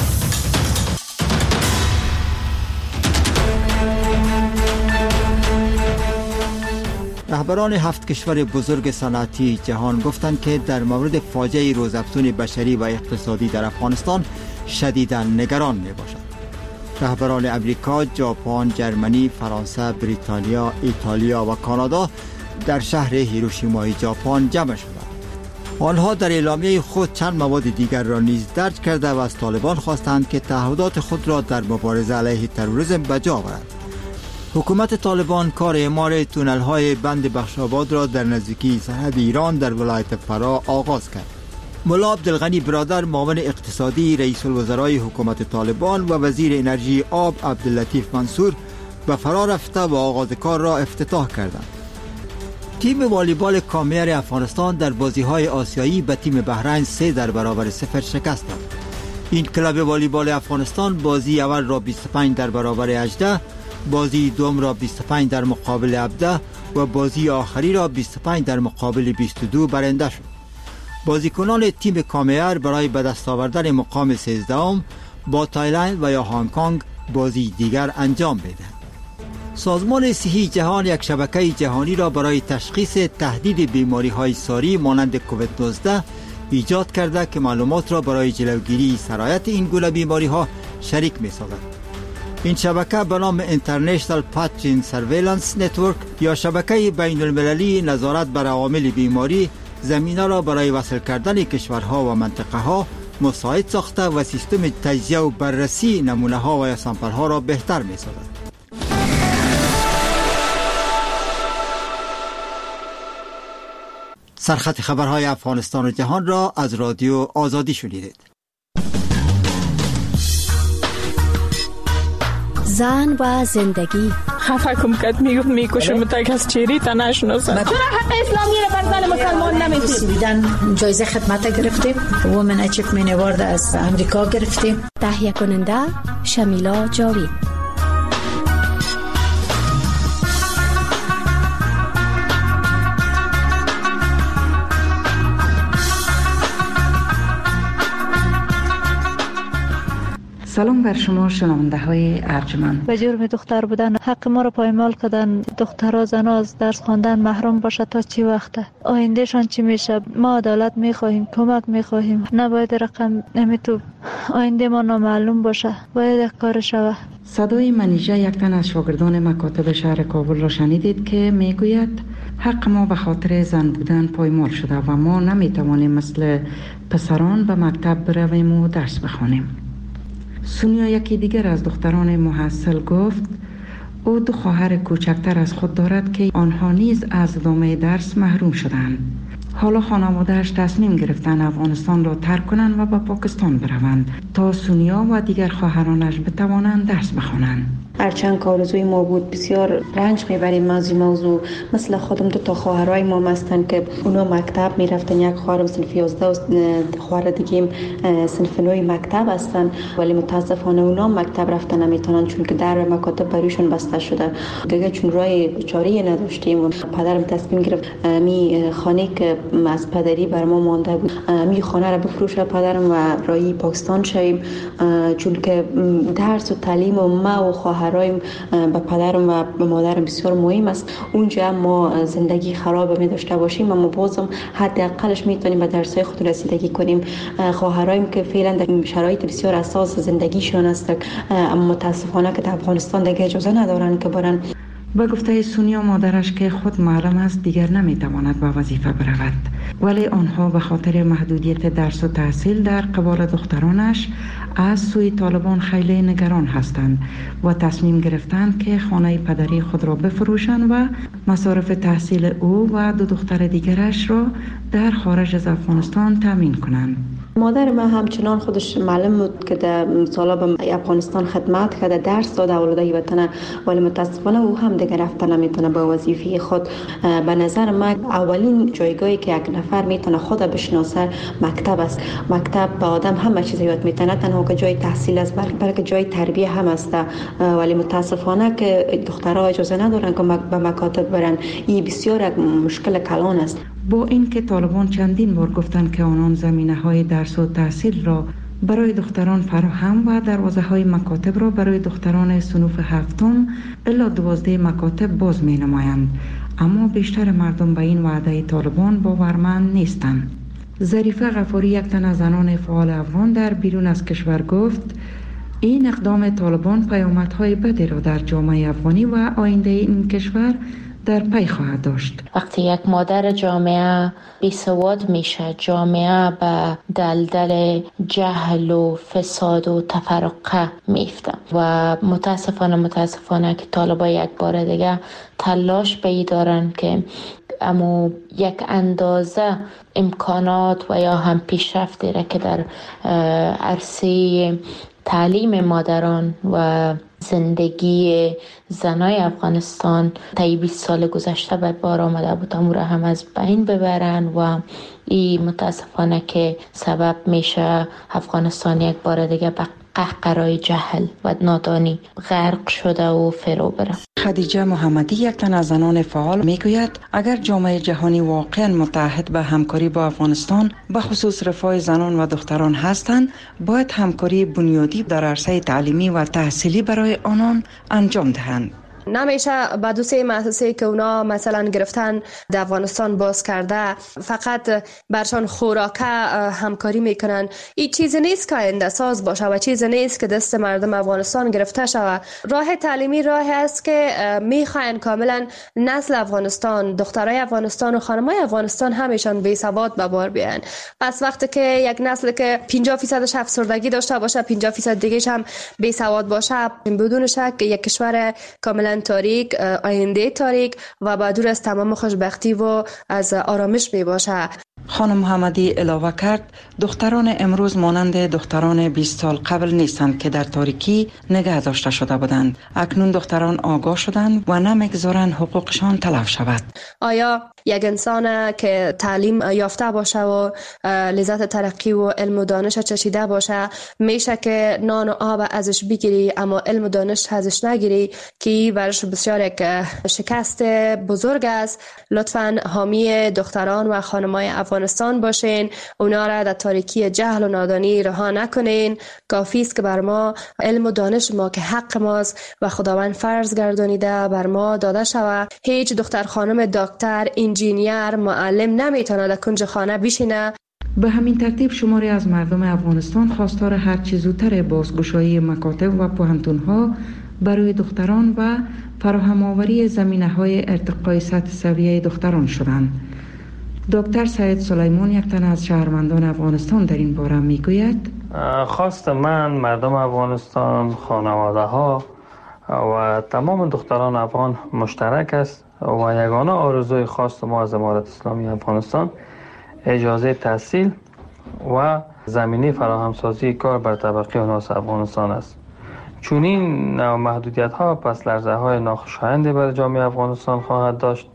رهبران 7 کشور بزرگ صنعتی جهان گفتند که در مورد فاجعه روزافزون بشری و اقتصادی در افغانستان شدیداً نگران میباشند. رهبران امریکا، ژاپن، جرمنی، فرانسه، بریتانیا، ایتالیا و کانادا در شهر هیروشیمای ژاپن جمع شدند. آنها در اعلامیه خود چند مواد دیگر را نیز درج کرده و از طالبان خواستند که تعهدات خود را در مبارزه علیه تروریسم به جا آورد. حکومت طالبان کار اعمار تونل‌های بند بخشاباد را در نزدیکی سرحد ایران در ولایت فرا آغاز کرد. ملا عبدالغنی برادر، معاون اقتصادی رئیس الوزرای حکومت طالبان و وزیر انرژی آب عبداللطیف منصور به فرا رفته و آغاز کار را افتتاح کردند. تیم والیبال کامیار افغانستان در بازی‌های آسیایی به تیم بحرین 3-0 شکست داد. این کلاب والیبال افغانستان بازی اول را 25-18، بازی دوم را 25 در مقابل 17 و بازی آخری را 25 در مقابل 22 برنده شد. بازیکنان تیم کامیار برای به دست آوردن مقام 13 با تایلند و یا هنگ کنگ بازی دیگر انجام بدهند. سازمان صحی جهان یک شبکه جهانی را برای تشخیص تهدید بیماری‌های ساری مانند کووید 19 ایجاد کرده که معلومات را برای جلوگیری سرایت این گونه بیماری‌ها شریک می‌سازد. این شبکه به نام International Pathogen Surveillance Network یا شبکه بین المللی نظارت بر عوامل بیماری زمینه را برای وصل کردن کشورها و منطقه ها مساعد ساخته و سیستم تجزیه و بررسی نمونه ها و یا سامپل ها را بهتر می سازد. سرخط خبرهای افغانستان و جهان را از رادیو آزادی شنیدید. زن و زندگی. خفه کم کد میکشم تا کس چیری تا نشناسم. چرا حق اسلامی را بر زن مسلمان نمیدید؟ سویدن جایزه خدمت گرفتیم. وومن اچیومنت اوارد از امریکا گرفتیم. تهیه کننده شمیلا جاوید. سلام بر شما شنونده های ارجمند. به جرم دختر بودن حق ما رو پایمال کردن. دخترها زنها از درس خواندن محروم باشه تا چی وقته؟ آیندهشان چی میشه؟ ما عدالت میخواهیم، کمک میخواهیم. نباید رقم نمیتو آینده ما نامعلوم باشه. باید کار شوه. صدای منیژه یک تن از شاگردان مکاتب شهر کابل را شنیدید که میگوید حق ما به خاطر زن بودن پایمال شده و ما نمیتوانیم مثل پسران به مکتب برویم و درس بخوانیم. سونیا، یکی دیگر از دختران محصل، گفت او 2 خواهر کوچکتر از خود دارد که آنها نیز از ادامه درس محروم شدند. حالا خانواده‌اش تصمیم گرفتند افغانستان را ترک کنند و به پاکستان بروند تا سونیا و دیگر خواهرانش بتوانند درس بخوانند. هرچند که آرزوی ما بود، بسیار رنج میبریم از این موضوع. مثل خودم 2 تا خواهرای ما هستن که اونا مکتب میرفتن. یک خواهرم صنف 11 و خواهر دیگه صنف 9 مکتب هستن، ولی متاسفانه اونا مکتب رفتن نمیتونن چون که در مکاتب برایشون بسته شده. دیگه چون راه چاره‌ای نداشتیم و پدرم تصمیم گرفت می خانه که از پدری بر ما مانده بود می خانه را بفروشه پدرم و راهی پاکستان شویم، چون که درس و تعلیم و ما و خواهر خواهرایم به پدرم و به مادرم بسیار مهم است. اونجا ما زندگی خراب می داشته باشیم اما بازم حداقلش میتونیم به درسای خود رسیدگی کنیم. خواهرایم که فعلا در شرایط بسیار اساس زندگیشون است اما متاسفانه که در افغانستان دیگه اجازه ندارن که برن. به گفته سونیا مادرش که خود معلم است دیگر نمیتواند به وظیفه برود، ولی آنها به خاطر محدودیت درس و تحصیل در قبال دخترانش از سوی طالبان خیلی نگران هستند و تصمیم گرفتند که خانه پدری خود را بفروشند و مصارف تحصیل او و دو دختر دیگرش را در خارج از افغانستان تامین کنند. مادر من همچنان خودش معلم بود که در سالا به افغانستان خدمت کرده، درس داده اولادای وطن، ولی متاسفانه او هم دیگر رفته نمیتونه به وظیفه خود. به نظر من اولین جایگاهی که یک نفر میتونه خود بشناسه مکتب است. مکتب به آدم همه چیز یاد میتونه، تنها که جای تحصیل است بلکه جای تربیه هم است. ولی متاسفانه که دخترها اجازه ندارن که به مکاتب برن. این بسیار مشکل کلان است. با اینکه طالبان چندین بار گفتند که آنان زمینه‌های درس و تحصیل را برای دختران فراهم و دروازه‌های مکاتب را برای دختران صنوف هفتم الی 12 مکاتب باز می‌نمایند، اما بیشتر مردم به این وعده طالبان باورمند نیستند. ظریفه غفاری، یک تن از زنان فعال افغان در بیرون از کشور، گفت این اقدام طالبان پیامدهای بدی را در جامعه افغانی و آینده این کشور در پی خواهد داشت. وقتی یک مادر جامعه بیسواد میشه، جامعه به دلدل جهل و فساد و تفرقه میفته و متاسفانه که طالبان یک بار دیگه تلاش به ای دارن که اما یک اندازه امکانات و یا هم پیشرفتی را که در عرصه تعلیم مادران و زندگی زنای افغانستان طی 20 سال گذشته به بار آمده بود امور هم از بین ببرن و این متاسفانه که سبب میشه افغانستان یک بار دیگه به قهقرای جهل و نادانی غرق شده و فرو بره. خدیجه محمدی، یک تن از زنان فعال، میگوید اگر جامعه جهانی واقعا متحد به همکاری با افغانستان به خصوص رفاه زنان و دختران هستند، باید همکاری بنیادی در عرصه تعلیمی و تحصیلی برای آنان انجام دهند. نمیشه با دو سه مؤسسه که اونا مثلا گرفتن در افغانستان باز کرده فقط برشان خوراکه همکاری میکنن. این چیزی نیست که آینده ساز باشه و چیزی نیست که دست مردم افغانستان گرفته شود. راه تعلیمی راهی است که میخواین کاملا نسل افغانستان، دخترای افغانستان و خانمای افغانستان همیشان بی سواد به بار بیان. پس وقتی که یک نسل که 50% افسردگی داشته باشه، 50% دیگه هم بی سواد باشه، بدون شک یک کشور کاملا تاریک، آینده تاریک و با دور از تمام خوشبختی و از آرامش می باشه. خانم محمدی علاوه کرد دختران امروز مانند دختران 20 سال قبل نیستند که در تاریکی نگه داشته شده بودند. اکنون دختران آگاه شدند و نمیگذارند حقوقشان تلف شود. آیا یک انسان که تعلیم یافته باشه و لذت ترقی و علم و دانش چشیده باشه میشه که نان و آب ازش بگیری اما علم و دانش ازش نگیری، که برش بسیار یک شکست بزرگ است. لطفاً حامی دختران و خانمای افغانستان باشین، اونا را در تاریکی جهل و نادانی رها نکنین. کافی است که بر ما علم و دانش ما که حق ماست و خداوند فرض گردانیده بر ما داده شود. هیچ دختر خانم دکتر، انجینیر، معلم نمیتونه در کنج خانه بشینه. به همین ترتیب شماری از مردم افغانستان خواستار هر چه زودتر بازگشایی مکاتب و پوهنتون‌ها برای دختران و فراهم آوری زمینه‌های ارتقای سطح سویه دختران شدند. دکتر سعید سلیمان، یک تن از شهروندان افغانستان، در این باره میگوید خواست من، مردم افغانستان، خانواده ها و تمام دختران افغان مشترک است و یگانه آرزوی خواست ما از امارت اسلامی افغانستان اجازه تحصیل و زمینه فراهمسازی کار بر طبقه ناس افغانستان است. چون این محدودیت ها پس لرزه های ناخوشایندی برای جامعه افغانستان خواهد داشت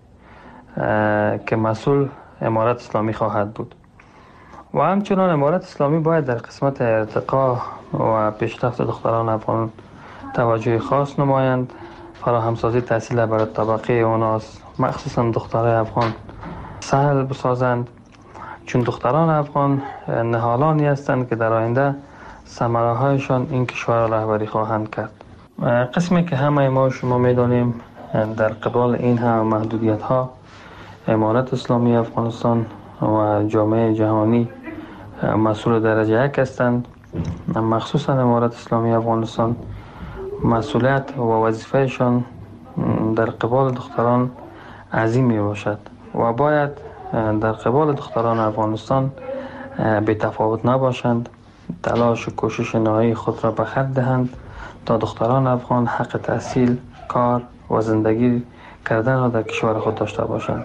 که مسئول امارت اسلامی خواهد بود و همچنان امارت اسلامی باید در قسمت ارتقا و پیشرفت دختران افغان توجه خاص نمایند. فراهمسازی تحصیل برای طبقه اوناس مخصوصا دخترای افغان سهل بسازند، چون دختران افغان نهالانی هستند که در آینده ثمره هایشان این کشور را رهبری خواهند کرد. قسمی که همه ما شما میدانیم در قبال این هم محدودیت ها امارت اسلامی افغانستان و جامعه جهانی مسئول درجه 1 هستند. مخصوصا امارت اسلامی افغانستان مسئولیت و وظیفهشان در قبال دختران عظیم می باشد و باید در قبال دختران افغانستان بی تفاوت نباشند، تلاش و کوشش نهایی خود را به خرج دهند تا دختران افغان حق تحصیل، کار و زندگی کردن را در کشور خود داشته باشند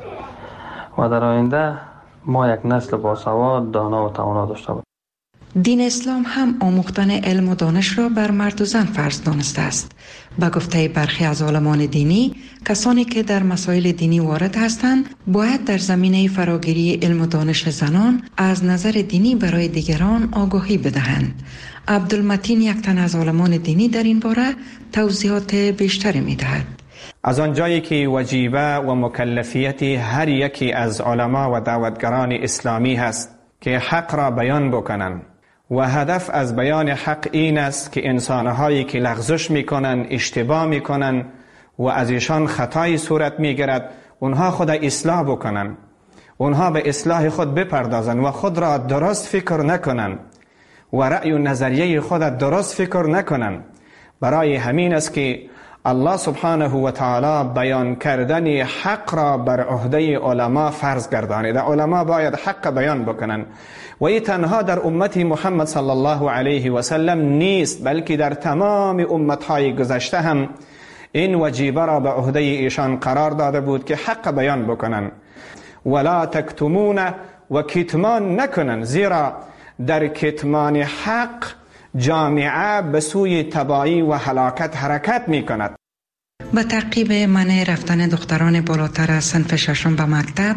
و در آینده ما یک نسل باسواد، دانا و توانا داشته باشیم. دین اسلام هم آموختن علم و دانش را بر مرد و زن فرض دانسته است. به گفته برخی از عالمان دینی، کسانی که در مسائل دینی وارد هستند باید در زمینه فراگیری علم و دانش زنان از نظر دینی برای دیگران آگاهی بدهند. عبدالمتین، یک تن از عالمان دینی، در این باره توضیحات بیشتری می دهد. از آنجایی که وجیبه و مکلفیت هر یکی از علما و دعوتگران اسلامی هست که حق را بیان بکنند و هدف از بیان حق این است که انسانهایی که لغزش میکنن، اشتباه میکنن و از ایشان خطایی صورت میگیرد، اونها خود اصلاح بکنن، اونها به اصلاح خود بپردازن و خود را درست فکر نکنن و رأی و نظریه خود درست فکر نکنن. برای همین است که الله سبحانه و تعالی بیان کردن حق را بر عهده علما فرض گردانیده. علما باید حق بیان بکنن و این تنها در امت محمد صلی الله علیه و سلم نیست، بلکه در تمام امتهای گذشته هم این وجیبه را به عهده ایشان قرار داده بود که حق بیان بکنن. ولا تکتمون و کتمان نکنن، زیرا در کتمان حق جامعه به سوی تباهی و هلاکت حرکت می کند. به تعقیب منع رفتن دختران بالاتر از صنف ششم به مکتب،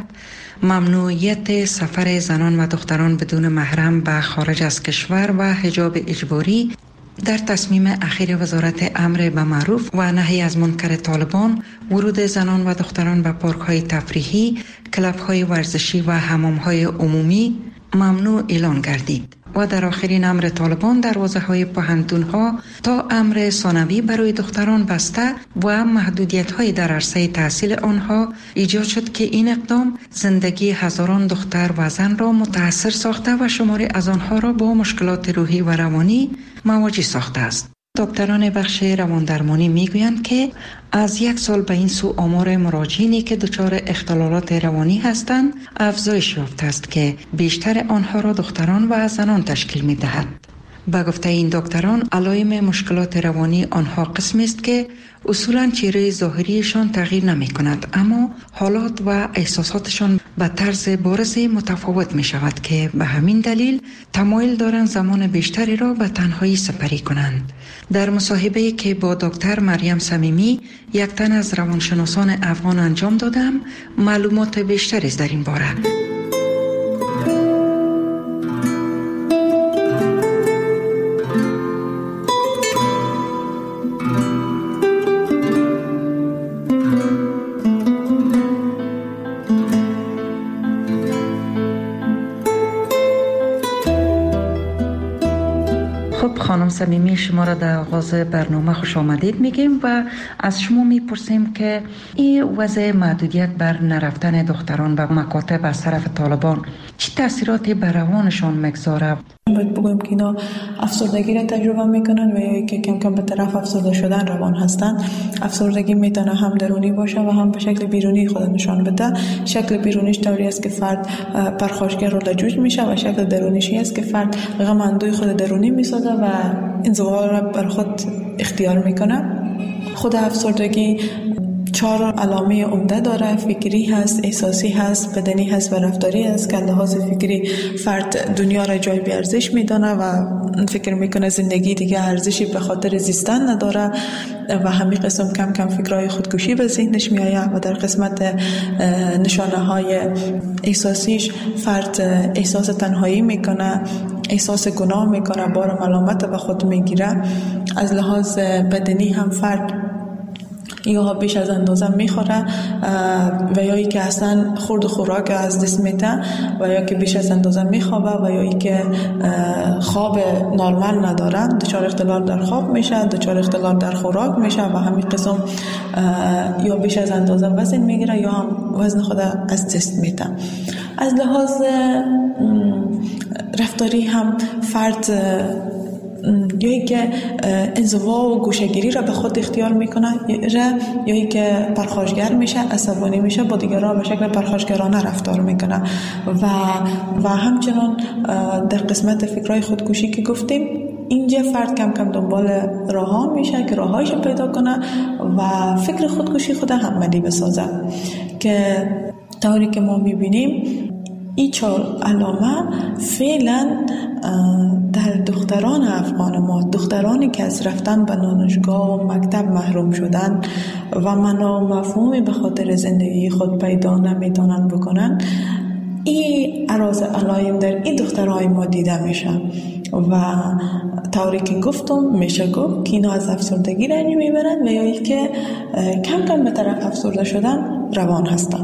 ممنوعیت سفر زنان و دختران بدون محرم به خارج از کشور و حجاب اجباری در تصمیم اخیر وزارت امر به معروف و نهی از منکر طالبان، ورود زنان و دختران به پارک‌های تفریحی، کلب‌های ورزشی و حمام‌های عمومی ممنوع اعلان گردید و در آخرین امر طالبان دروازه‌های پوهنتون‌ها تا امر ثانوی برای دختران بسته و محدودیت‌های در عرصه تحصیل آنها ایجاد شد که این اقدام زندگی هزاران دختر و زن را متاثر ساخته و شماری از آنها را با مشکلات روحی و روانی مواجه ساخته است. دکتران بخش رواندرمانی میگویند که از یک سال به این سو آمار مراجعینی که دچار اختلالات روانی هستند افزایش یافته است که بیشتر آنها را دختران و زنان تشکیل می‌دهد. به گفته این دکتران، علائم مشکلات روانی آنها قسمی است که اصولاً چهره ظاهریشان تغییر نمی کند، اما حالات و احساساتشان به طرز بارز متفاوت می شود که به همین دلیل تمایل دارند زمان بیشتری را به تنهایی سپری کنند. در مصاحبه‌ای که با دکتر مریم صمیمی، یک تن از روانشناسان افغان انجام دادم، معلومات بیشتری در این باره. خانم صمیمی، شما را در آغاز برنامه خوش آمدید میگیم و از شما میپرسیم که این وضع محدودیت بر نرفتن دختران به مکاتب از طرف طالبان چه تاثیراتی بر روانشان میگذاره؟ باید بگویم که اینا افسردگی را تجربه میکنن و یا که کم کم به طرف افسرده شدن روان هستن. افسردگی میتونه هم درونی باشه و هم به شکل بیرونی خود نشان بده. شکل بیرونیش طوری است که فرد پرخاشگر رو لجوج میشه و شکل درونیش است که فرد غم اندوی خود درونی میسازه و انزوا را بر خود اختیار میکنه. خود افسردگی 4 علامه عمده داره: فکری هست، احساسی هست، بدنی هست و رفتاری هست. که لحاظ فکری فرد دنیا را جای بی ارزش میدانه و فکر میکنه زندگی دیگه ارزشی به خاطر زیستن نداره و همین قسم کم کم فکرهای خودکشی به ذهنش میآید. و در قسمت نشانه های احساسیش فرد احساس تنهایی میکنه، احساس گناه میکنه، بار ملامت به خود میگیره. از لحاظ بدنی هم فرد یا بیش از اندازه میخوره و یا ای که اصلا خورد خوراک از دست میده و یا که بیش از اندازه میخوابه و یا ای که خواب نرمال نداره، دچار اختلال در خواب میشه، دچار اختلال در خوراک میشه و همین قسم یا بیش از اندازه وزن میگیره یا هم وزن خود از دست میده. از لحاظ رفتاری هم فرد یا که انزوا و گوشه‌گیری را به خود اختیار میکنه یا که پرخاشگر میشه، عصبانی میشه، با دیگران به شکل پرخاشگرانه رفتار میکنه و همچنان در قسمت فکرهای خودکشی که گفتیم، اینجا فرد کم کم دنبال راه‌ها میشه که راه‌هایش پیدا کنه و فکر خودکشی خود عملی بسازه که طوری که ما میبینیم این 4 علامه فعلا در دختران افغان ما، دخترانی که از رفتن به دانشگاه و مکتب محروم شدن و معنا مفهومی به خاطر زندگی خود پیدا نمیتونن بکنن، این اراز علائم در این دخترهای ما دیده میشه و طوری که گفتم میشه گفت که اینا از افسردگی رنج میبرن و یا ای که کم کم به طرف افسرده شدن روان هستن.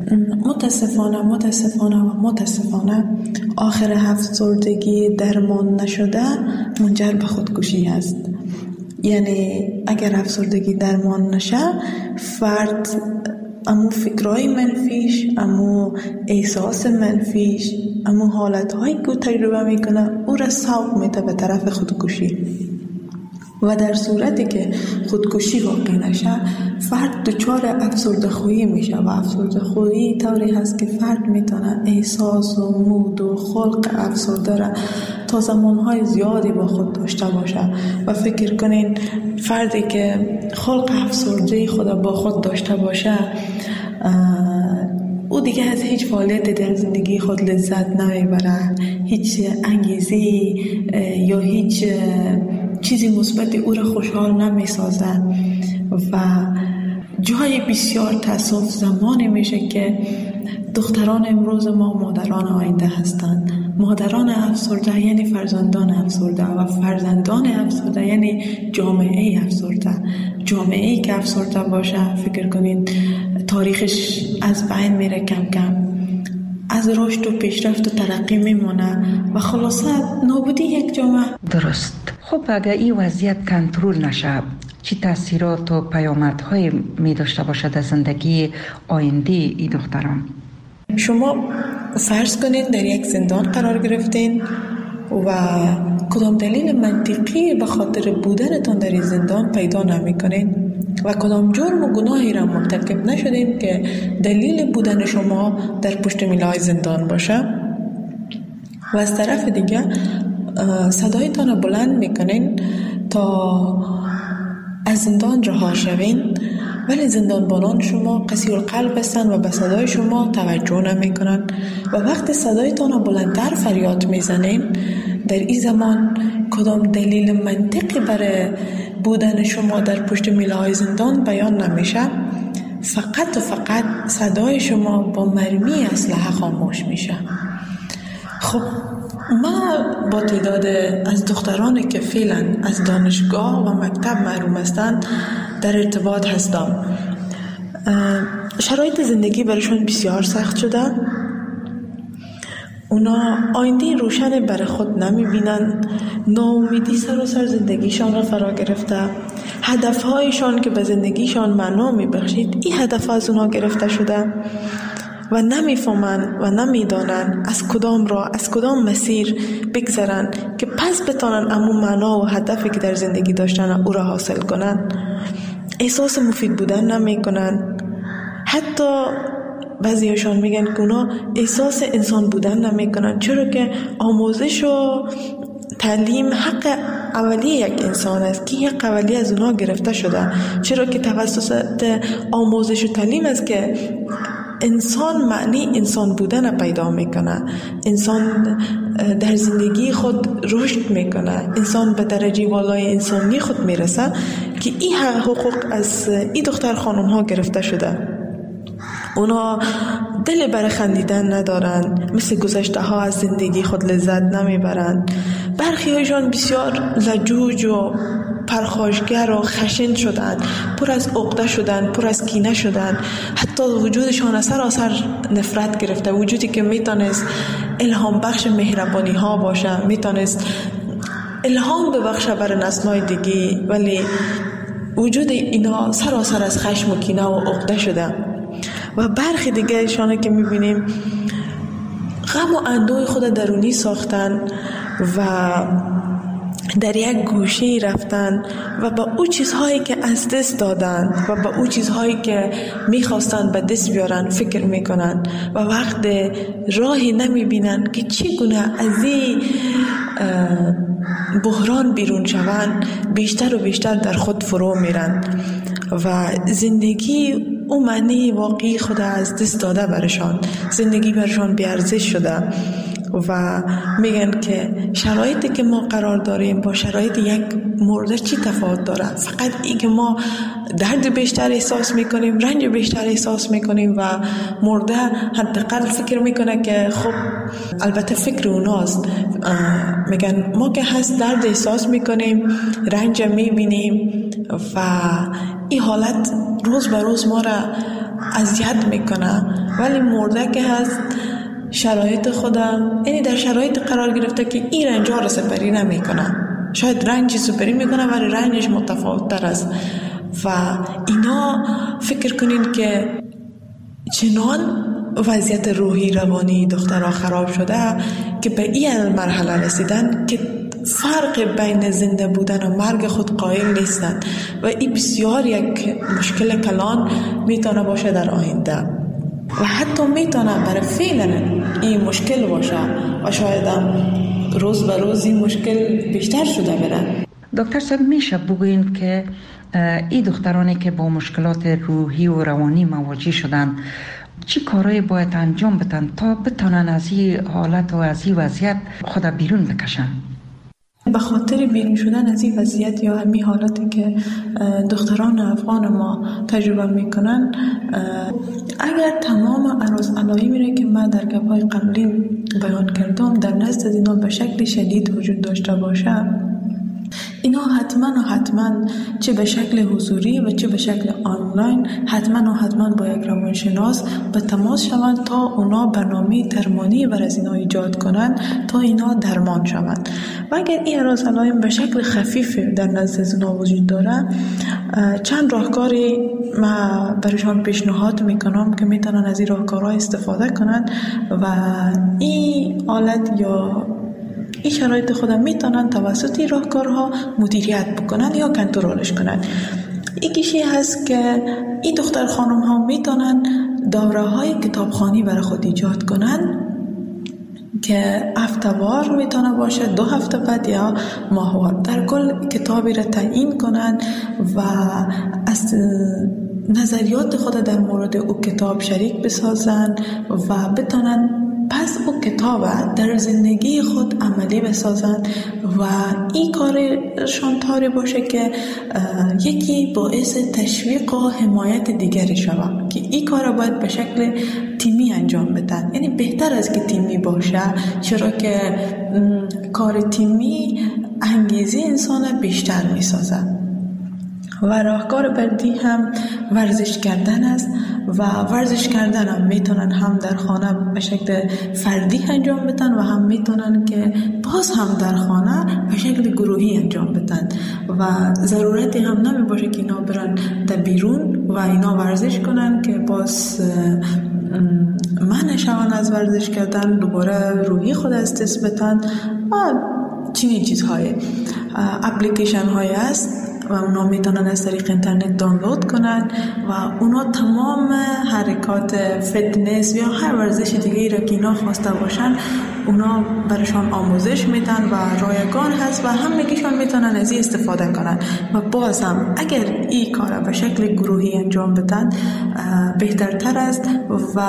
متاسفانه آخر افسردگی درمان نشده منجر به خودکشی است. یعنی اگر افسردگی درمان نشه، فرد امو فکرهای منفیش، امو احساس منفیش، امو حالتهایی که تجربه میکنه او را سوق میده به طرف خودکشی و در صورتی که خودکشی واقع نشه، فرد دچار افسرده‌خویی میشه و افسرده‌خویی طوری هست که فرد میتونه احساس و مود و خلق افسرده را تا زمانهای زیادی با خود داشته باشه و فکر کنین فردی که خلق افسرده خود با خود داشته باشه او دیگه از هیچ فعالیت در زندگی خود لذت نمیبره، هیچ انگیزه یا هیچ چیزی مثبت او را خوشحال نمیسازه و جای بسیار تأسف زمانی میشه که دختران امروز ما مادران آینده هستند. مادران افسرده یعنی فرزندان افسرده و فرزندان افسرده یعنی جامعه افسرده. جامعه‌ای که افسرده باشه فکر کنین تاریخش از بین میره، کم کم از رشد و پیشرفت و ترقی میمونه و خلاصه نابودی یک جامعه. درست. خب اگر این وضعیت کنترل نشه، چه تاثیرات و پیامدهای می داشته باشد در زندگی آینده این دختران؟ شما فرض کنین در یک زندان قرار گرفتین و کدام دلیل منطقی به خاطر بودنتان در این زندان پیدا نمی کنین و کدام جرم و گناهی را مرتکب نشدین که دلیل بودن شما در پشت میله‌های زندان باشه و از طرف دیگه صدایتان را بلند میکنین تا از زندان رها شوین، ولی زندانبانان شما قسی القلب هستند و به صدای شما توجه نمیکنن و وقتی صدایتان را بلندتر فریاد میزنین، در این زمان کدام دلیل منطقی برای بودن شما در پشت میله‌های زندان بیان نمیشه، فقط و فقط صدای شما با مرمی اسلحه خاموش میشه. خب ما با تعداد از دخترانی که فعلا از دانشگاه و مکتب محروم هستند در ارتباط هستم. شرایط زندگی برایشون بسیار سخت شده. اونا آینده روشن برای خود نمیبینن، ناامیدی سراسر زندگیشان را فرا گرفته، هدفهایشان که به زندگیشان معنا میبخشید این هدف از اونا گرفته شده و نمیفهمن و نمیدانن از کدام راه، از کدام مسیر بگذرن که پس بتانن امو معنا و هدفی که در زندگی داشتن او را حاصل کنن. احساس مفید بودن نمی کنن. حتی بعضیشان میگن که اونا احساس انسان بودن نمی کنن، چرا که آموزش و تعلیم حق اولی یک انسان است که حق اولی از اونا گرفته شده، چرا که توسط آموزش و تعلیم است که انسان معنی انسان بودن پیدا میکنه، انسان در زندگی خود رشد میکنه، انسان به درجه والای انسانی خود میرسه که این حقوق از این دختر خانم ها گرفته شده. اونا دل برای خندیدن ندارند، مثل گذشته ها از زندگی خود لذت نمیبرند. برخی هایشان بسیار لجوج و پرخاشگر و خشن شدند، پر از عقده شدند، پر از کینه شدند. حتی وجودشان از سراسر نفرت گرفته، وجودی که میتونست الهام بخش مهربانی ها باشه، میتونست الهام ببخشه برای نسل‌های دیگه، ولی وجود اینا سراسر از خشم و کینه و عقده شده. و برخی دیگه شانه که میبینیم غم و اندوه خود درونی ساختن و در یک گوشه رفتن و با او چیزهایی که از دست دادن و با او چیزهایی که میخواستن به دست بیارن فکر میکنن و وقت راهی نمیبینن که چگونه از این بحران بیرون شوند، بیشتر و بیشتر در خود فرو میرن و زندگی او معنی واقعی خود از دست داده برشان، زندگی برشان بیارزش شده و میگن که شرایطی که ما قرار داریم با شرایط یک مرده چی تفاوت داره؟ فقط این که ما درد بیشتر احساس میکنیم، رنج بیشتر احساس میکنیم و مرده حداقل فکر میکنه که خب البته فکر اوناست، میگن ما که هست درد احساس میکنیم، رنج میبینیم و این حالت روز به روز ما را اذیت میکنه، ولی مرده که هست شرایط خودم یعنی در شرایط قرار گرفته که این رنج ها را سپری نمی کنه، شاید رنجی سپری می کنه ولی رنجش متفاوت تر است و اینا فکر کنین که چنان وضعیت روحی روانی دخترها خراب شده که به این مرحله رسیدن که فرق بین زنده بودن و مرگ خود قائل نیستند و این بسیار یک مشکل کلان میتونه باشه در آینده و حتی میتونه برای فعلا این مشکل باشه و شاید هم روز به روز این مشکل بیشتر شده بره. دکتر صاحب میشه بگوین که این دخترانی که با مشکلات روحی و روانی مواجه شدن چی کارایی باید انجام بدن تا بتونن از این حالت و از این وضعیت خود بیرون بکشن؟ به خاطر بیرون شدن از این وضعیت یا همین حالتی که دختران افغان ما تجربه میکنن، اگر تمام عرض علایمی که من در گپ‌های قبلی بیان کردم در نزد اینا به شکل شدید وجود داشته باشه، اینا حتما چه به شکل حضوری و چه به شکل آنلاین حتما با یک روانشناس به تماس شوند تا اونا برنامه درمانی بر از اینا ایجاد کنند تا اینا درمان شوند. و اگر این اعراض علائم به شکل خفیف در نزد اونا وجود داره، چند راهکاری ما برشان پیشنهاد میکنم که میتونن از این راهکارها استفاده کنند و این حالت یا این شرایط خودم میتونن توسط این راهکارها مدیریت بکنن یا کنترلش کنن. یکیشی هست که این دختر خانم ها میتونن دوره های کتابخوانی برای خود ایجاد کنن که هفته‌وار میتونه باشه، 2 هفته بعد یا ماهوار، در کل کتابی را تعیین کنن و از نظریات خود در مورد او کتاب شریک بسازن و بتونن پس او کتاب در زندگی خود عملی بسازند و این کارشان طوری باشه که یکی باعث تشویق و حمایت دیگری شود که این کار باید به شکل تیمی انجام بدن. یعنی بهتر از که تیمی باشه، چرا که کار تیمی انگیزه انسان بیشتر میسازه. و راهکار بعدی هم ورزش کردن است و ورزش کردن هم میتونن هم در خانه به شکل فردی انجام بدن و هم میتونن که باز هم در خانه به شکل گروهی انجام بدن و ضرورتی هم نمی باشه که اینا برن در بیرون و اینا ورزش کنن که باز منع شون از ورزش کردن، دوباره روحی خود از دست بدن و چنین چیزهای اپلیکیشن های است و اونا میتونن از طریق اینترنت دانلود کنن و اونا تمام حرکات فتنس یا هر ورزش دیگه را که اینا خواسته باشن اونا برشان آموزش میدن و رایگان هست و همگیشان میتونن از این استفاده کنن و باز هم اگر این کار به شکل گروهی انجام بدن بهترتر است و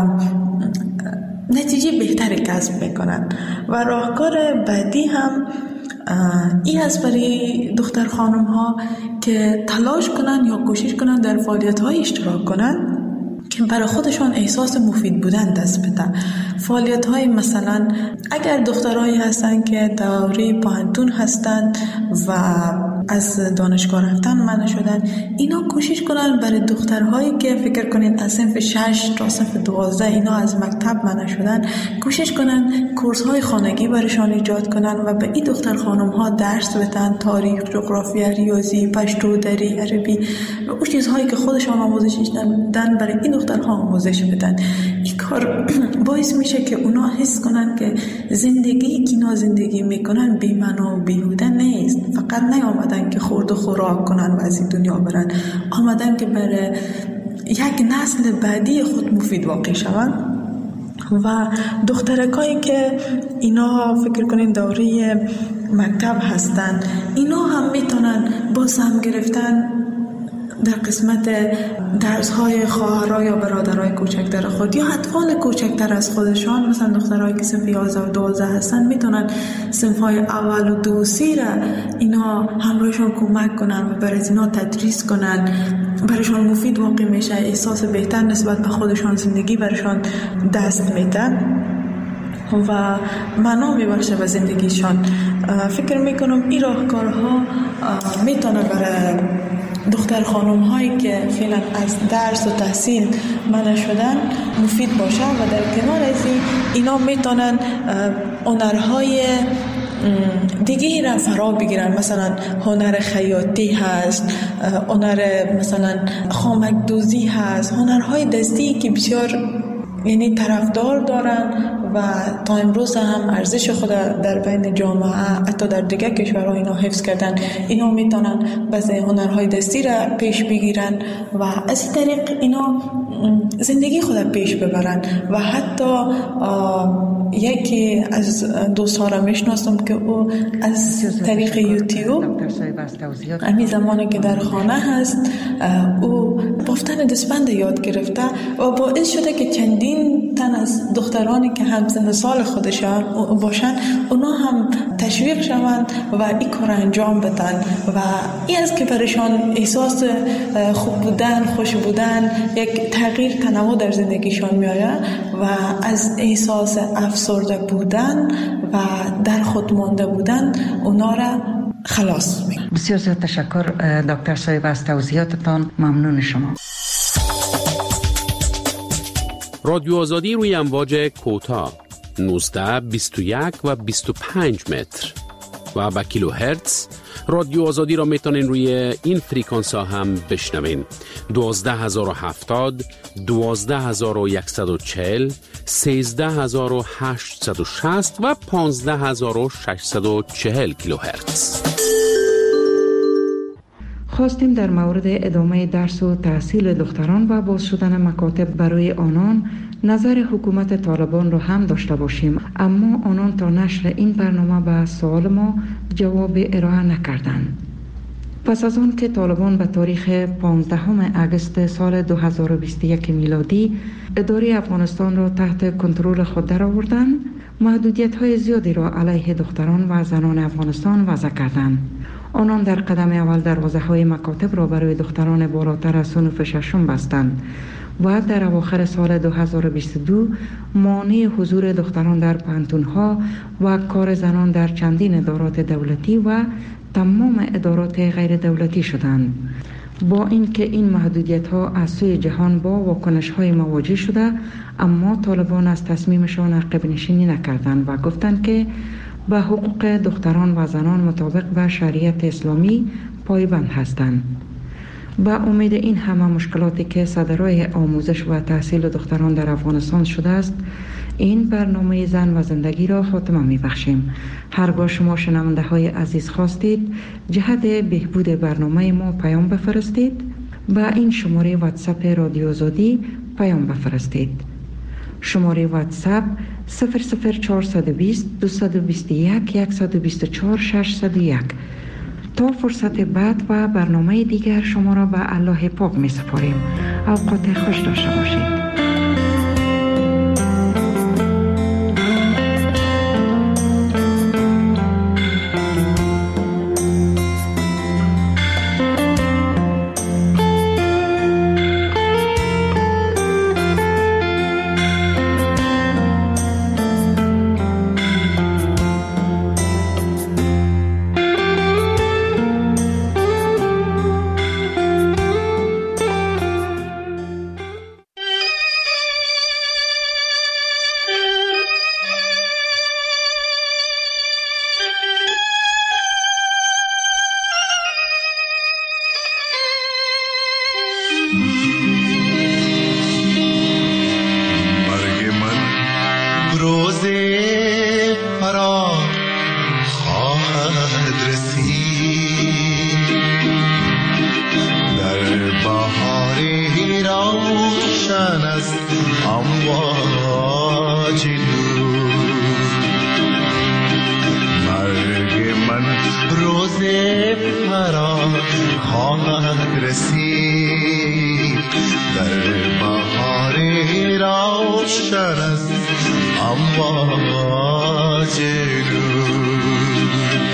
نتیجه بهتری کسب میکنن. و راهکار بعدی هم این هست برای دختر خانم ها که تلاش کنن یا کوشش کنن در فعالیت های اشتراک کنن که برای خودشان احساس مفید بودن دست بده. فعالیت های مثلا اگر دخترایی هستن که دوره پانتون هستن و از دانشگاه رفتن منع شدن، اینا کوشش کنن برای دخترهایی که فکر کنین از صنف 6 تا صنف 12 اینا از مکتب منع شدن، کوشش کنن کورس های خانگی برایشان ایجاد کنن و به این دختر خانم ها درس بدن، تاریخ، جغرافیا، ریاضی، پشتو، دری، عربی، اون چیزهایی که خودشان آموزش دادن برای این دخترها آموزش بدن. این کار باعث میشه که اونا حس کنن که زندگی که اینا زندگی میکنن بی‌معنا و بیهوده نیست. فقط نیامدن که خورد و خوراک کنن و از این دنیا برن، آمدن که برای یک نسل بعدی خود مفید واقع شون. و دخترکایی که اینا فکر کنین دوره مکتب هستن، اینا هم میتونن با سهم گرفتن در قسمت درس‌های خواهرای یا برادرای کوچکتر خود یا اطفال کوچکتر از خودشان، مثلا دخترایی که صنف 11 و 12 هستن، میتونن صنف‌های اول و 2 و 3 را اینا همراهشون کمک کنن و برای اینا تدریس کنن. برایشان مفید واقع میشه، احساس بهتر نسبت به خودشان، زندگی برایشان دست میده و معنا میبخشه به زندگیشان. فکر میکنم این راهکارها میتونه برای دختر خانم هایی که فعلا از درس و تحصیل منع شدن مفید باشه و در کنار از اینا میتونن هنرهای دیگه را فرا بگیرن. مثلا هنر خیاطی هست، هنر مثلا خامک دوزی هست، هنرهای دستی که بسیار یعنی طرفدار دارن و تا امروز هم ارزش خود در بین جامعه حتی در دیگه کشورها اینا حفظ کردن. اینا میتونن بعضی هنرهای دستی را پیش بگیرن و از طریق اینا زندگی خود پیش ببرن. و حتی یکی از دوست‌ها را میشناسم که او از طریق یوتیوب همین زمانی که در خانه هست او بافتن دستبند یاد گرفته و باعث شده که چندین تن از دخترانی که همسن سال خودشان باشن اونا هم تشویق شوند و این کار انجام بدن و این است که برایشان احساس خوب بودن، خوش بودن، یک تغییر تنوع در زندگیشان میآید و از احساس افسرده بودن و در خود مانده بودن اونا را خلاص میکنه. بسیار زیاد تشکر دکتر صاحب از توضیحاتتان. ممنون شما. رادیو آزادی روی امواج کوتاه 19، 21 و 25 متر و با کیلو هرتز. رادیو آزادی را میتونین روی این فریکانس ها هم بشنوین: 12070، 12140، 13860 و 15640 کیلو هرتز. خواستیم در مورد ادامه درس و تحصیل دختران و باز شدن مکاتب برای آنان نظر حکومت طالبان را هم داشته باشیم، اما آنان تا نشر این برنامه به سوال ما جواب ارائه نکردند. پس از آن که طالبان به تاریخ 15 اگست سال 2021 میلادی اداره افغانستان را تحت کنترل خود درآوردند، محدودیت‌های زیادی را علیه دختران و زنان افغانستان وضع کردند. آنان در قدم اول دروازه‌های مکاتب را برای دختران بالاتر از صنف 6 بستند و در اواخر سال 2022 مانع حضور دختران در پانتون‌ها و کار زنان در چندین ادارات دولتی و تمام ادارات غیر دولتی شدند. با اینکه این محدودیت‌ها از سوی جهان با واکنش‌های مواجه شده، اما طالبان از تصمیمشان عقب نشینی نکردند و گفتند که به حقوق دختران و زنان مطابق به شریعت اسلامی پایبند هستند. با امید این همه مشکلاتی که صدرای آموزش و تحصیل دختران در افغانستان شده است، این برنامه زن و زندگی را خاتمه می بخشیم. هرگاه شما شنونده های عزیز خواستید جهت بهبود برنامه ما پیام بفرستید، با این شماره واتساپ رادیو آزادی پیام بفرستید. شماره واتساپ 00420 221 124 601. تا فرصت بعد و برنامه دیگر شما را به الله پاک می سپاریم. اوقات خوش داشته باشید. من روز فرار خواهد رسید در بهار روشن از امواج نور.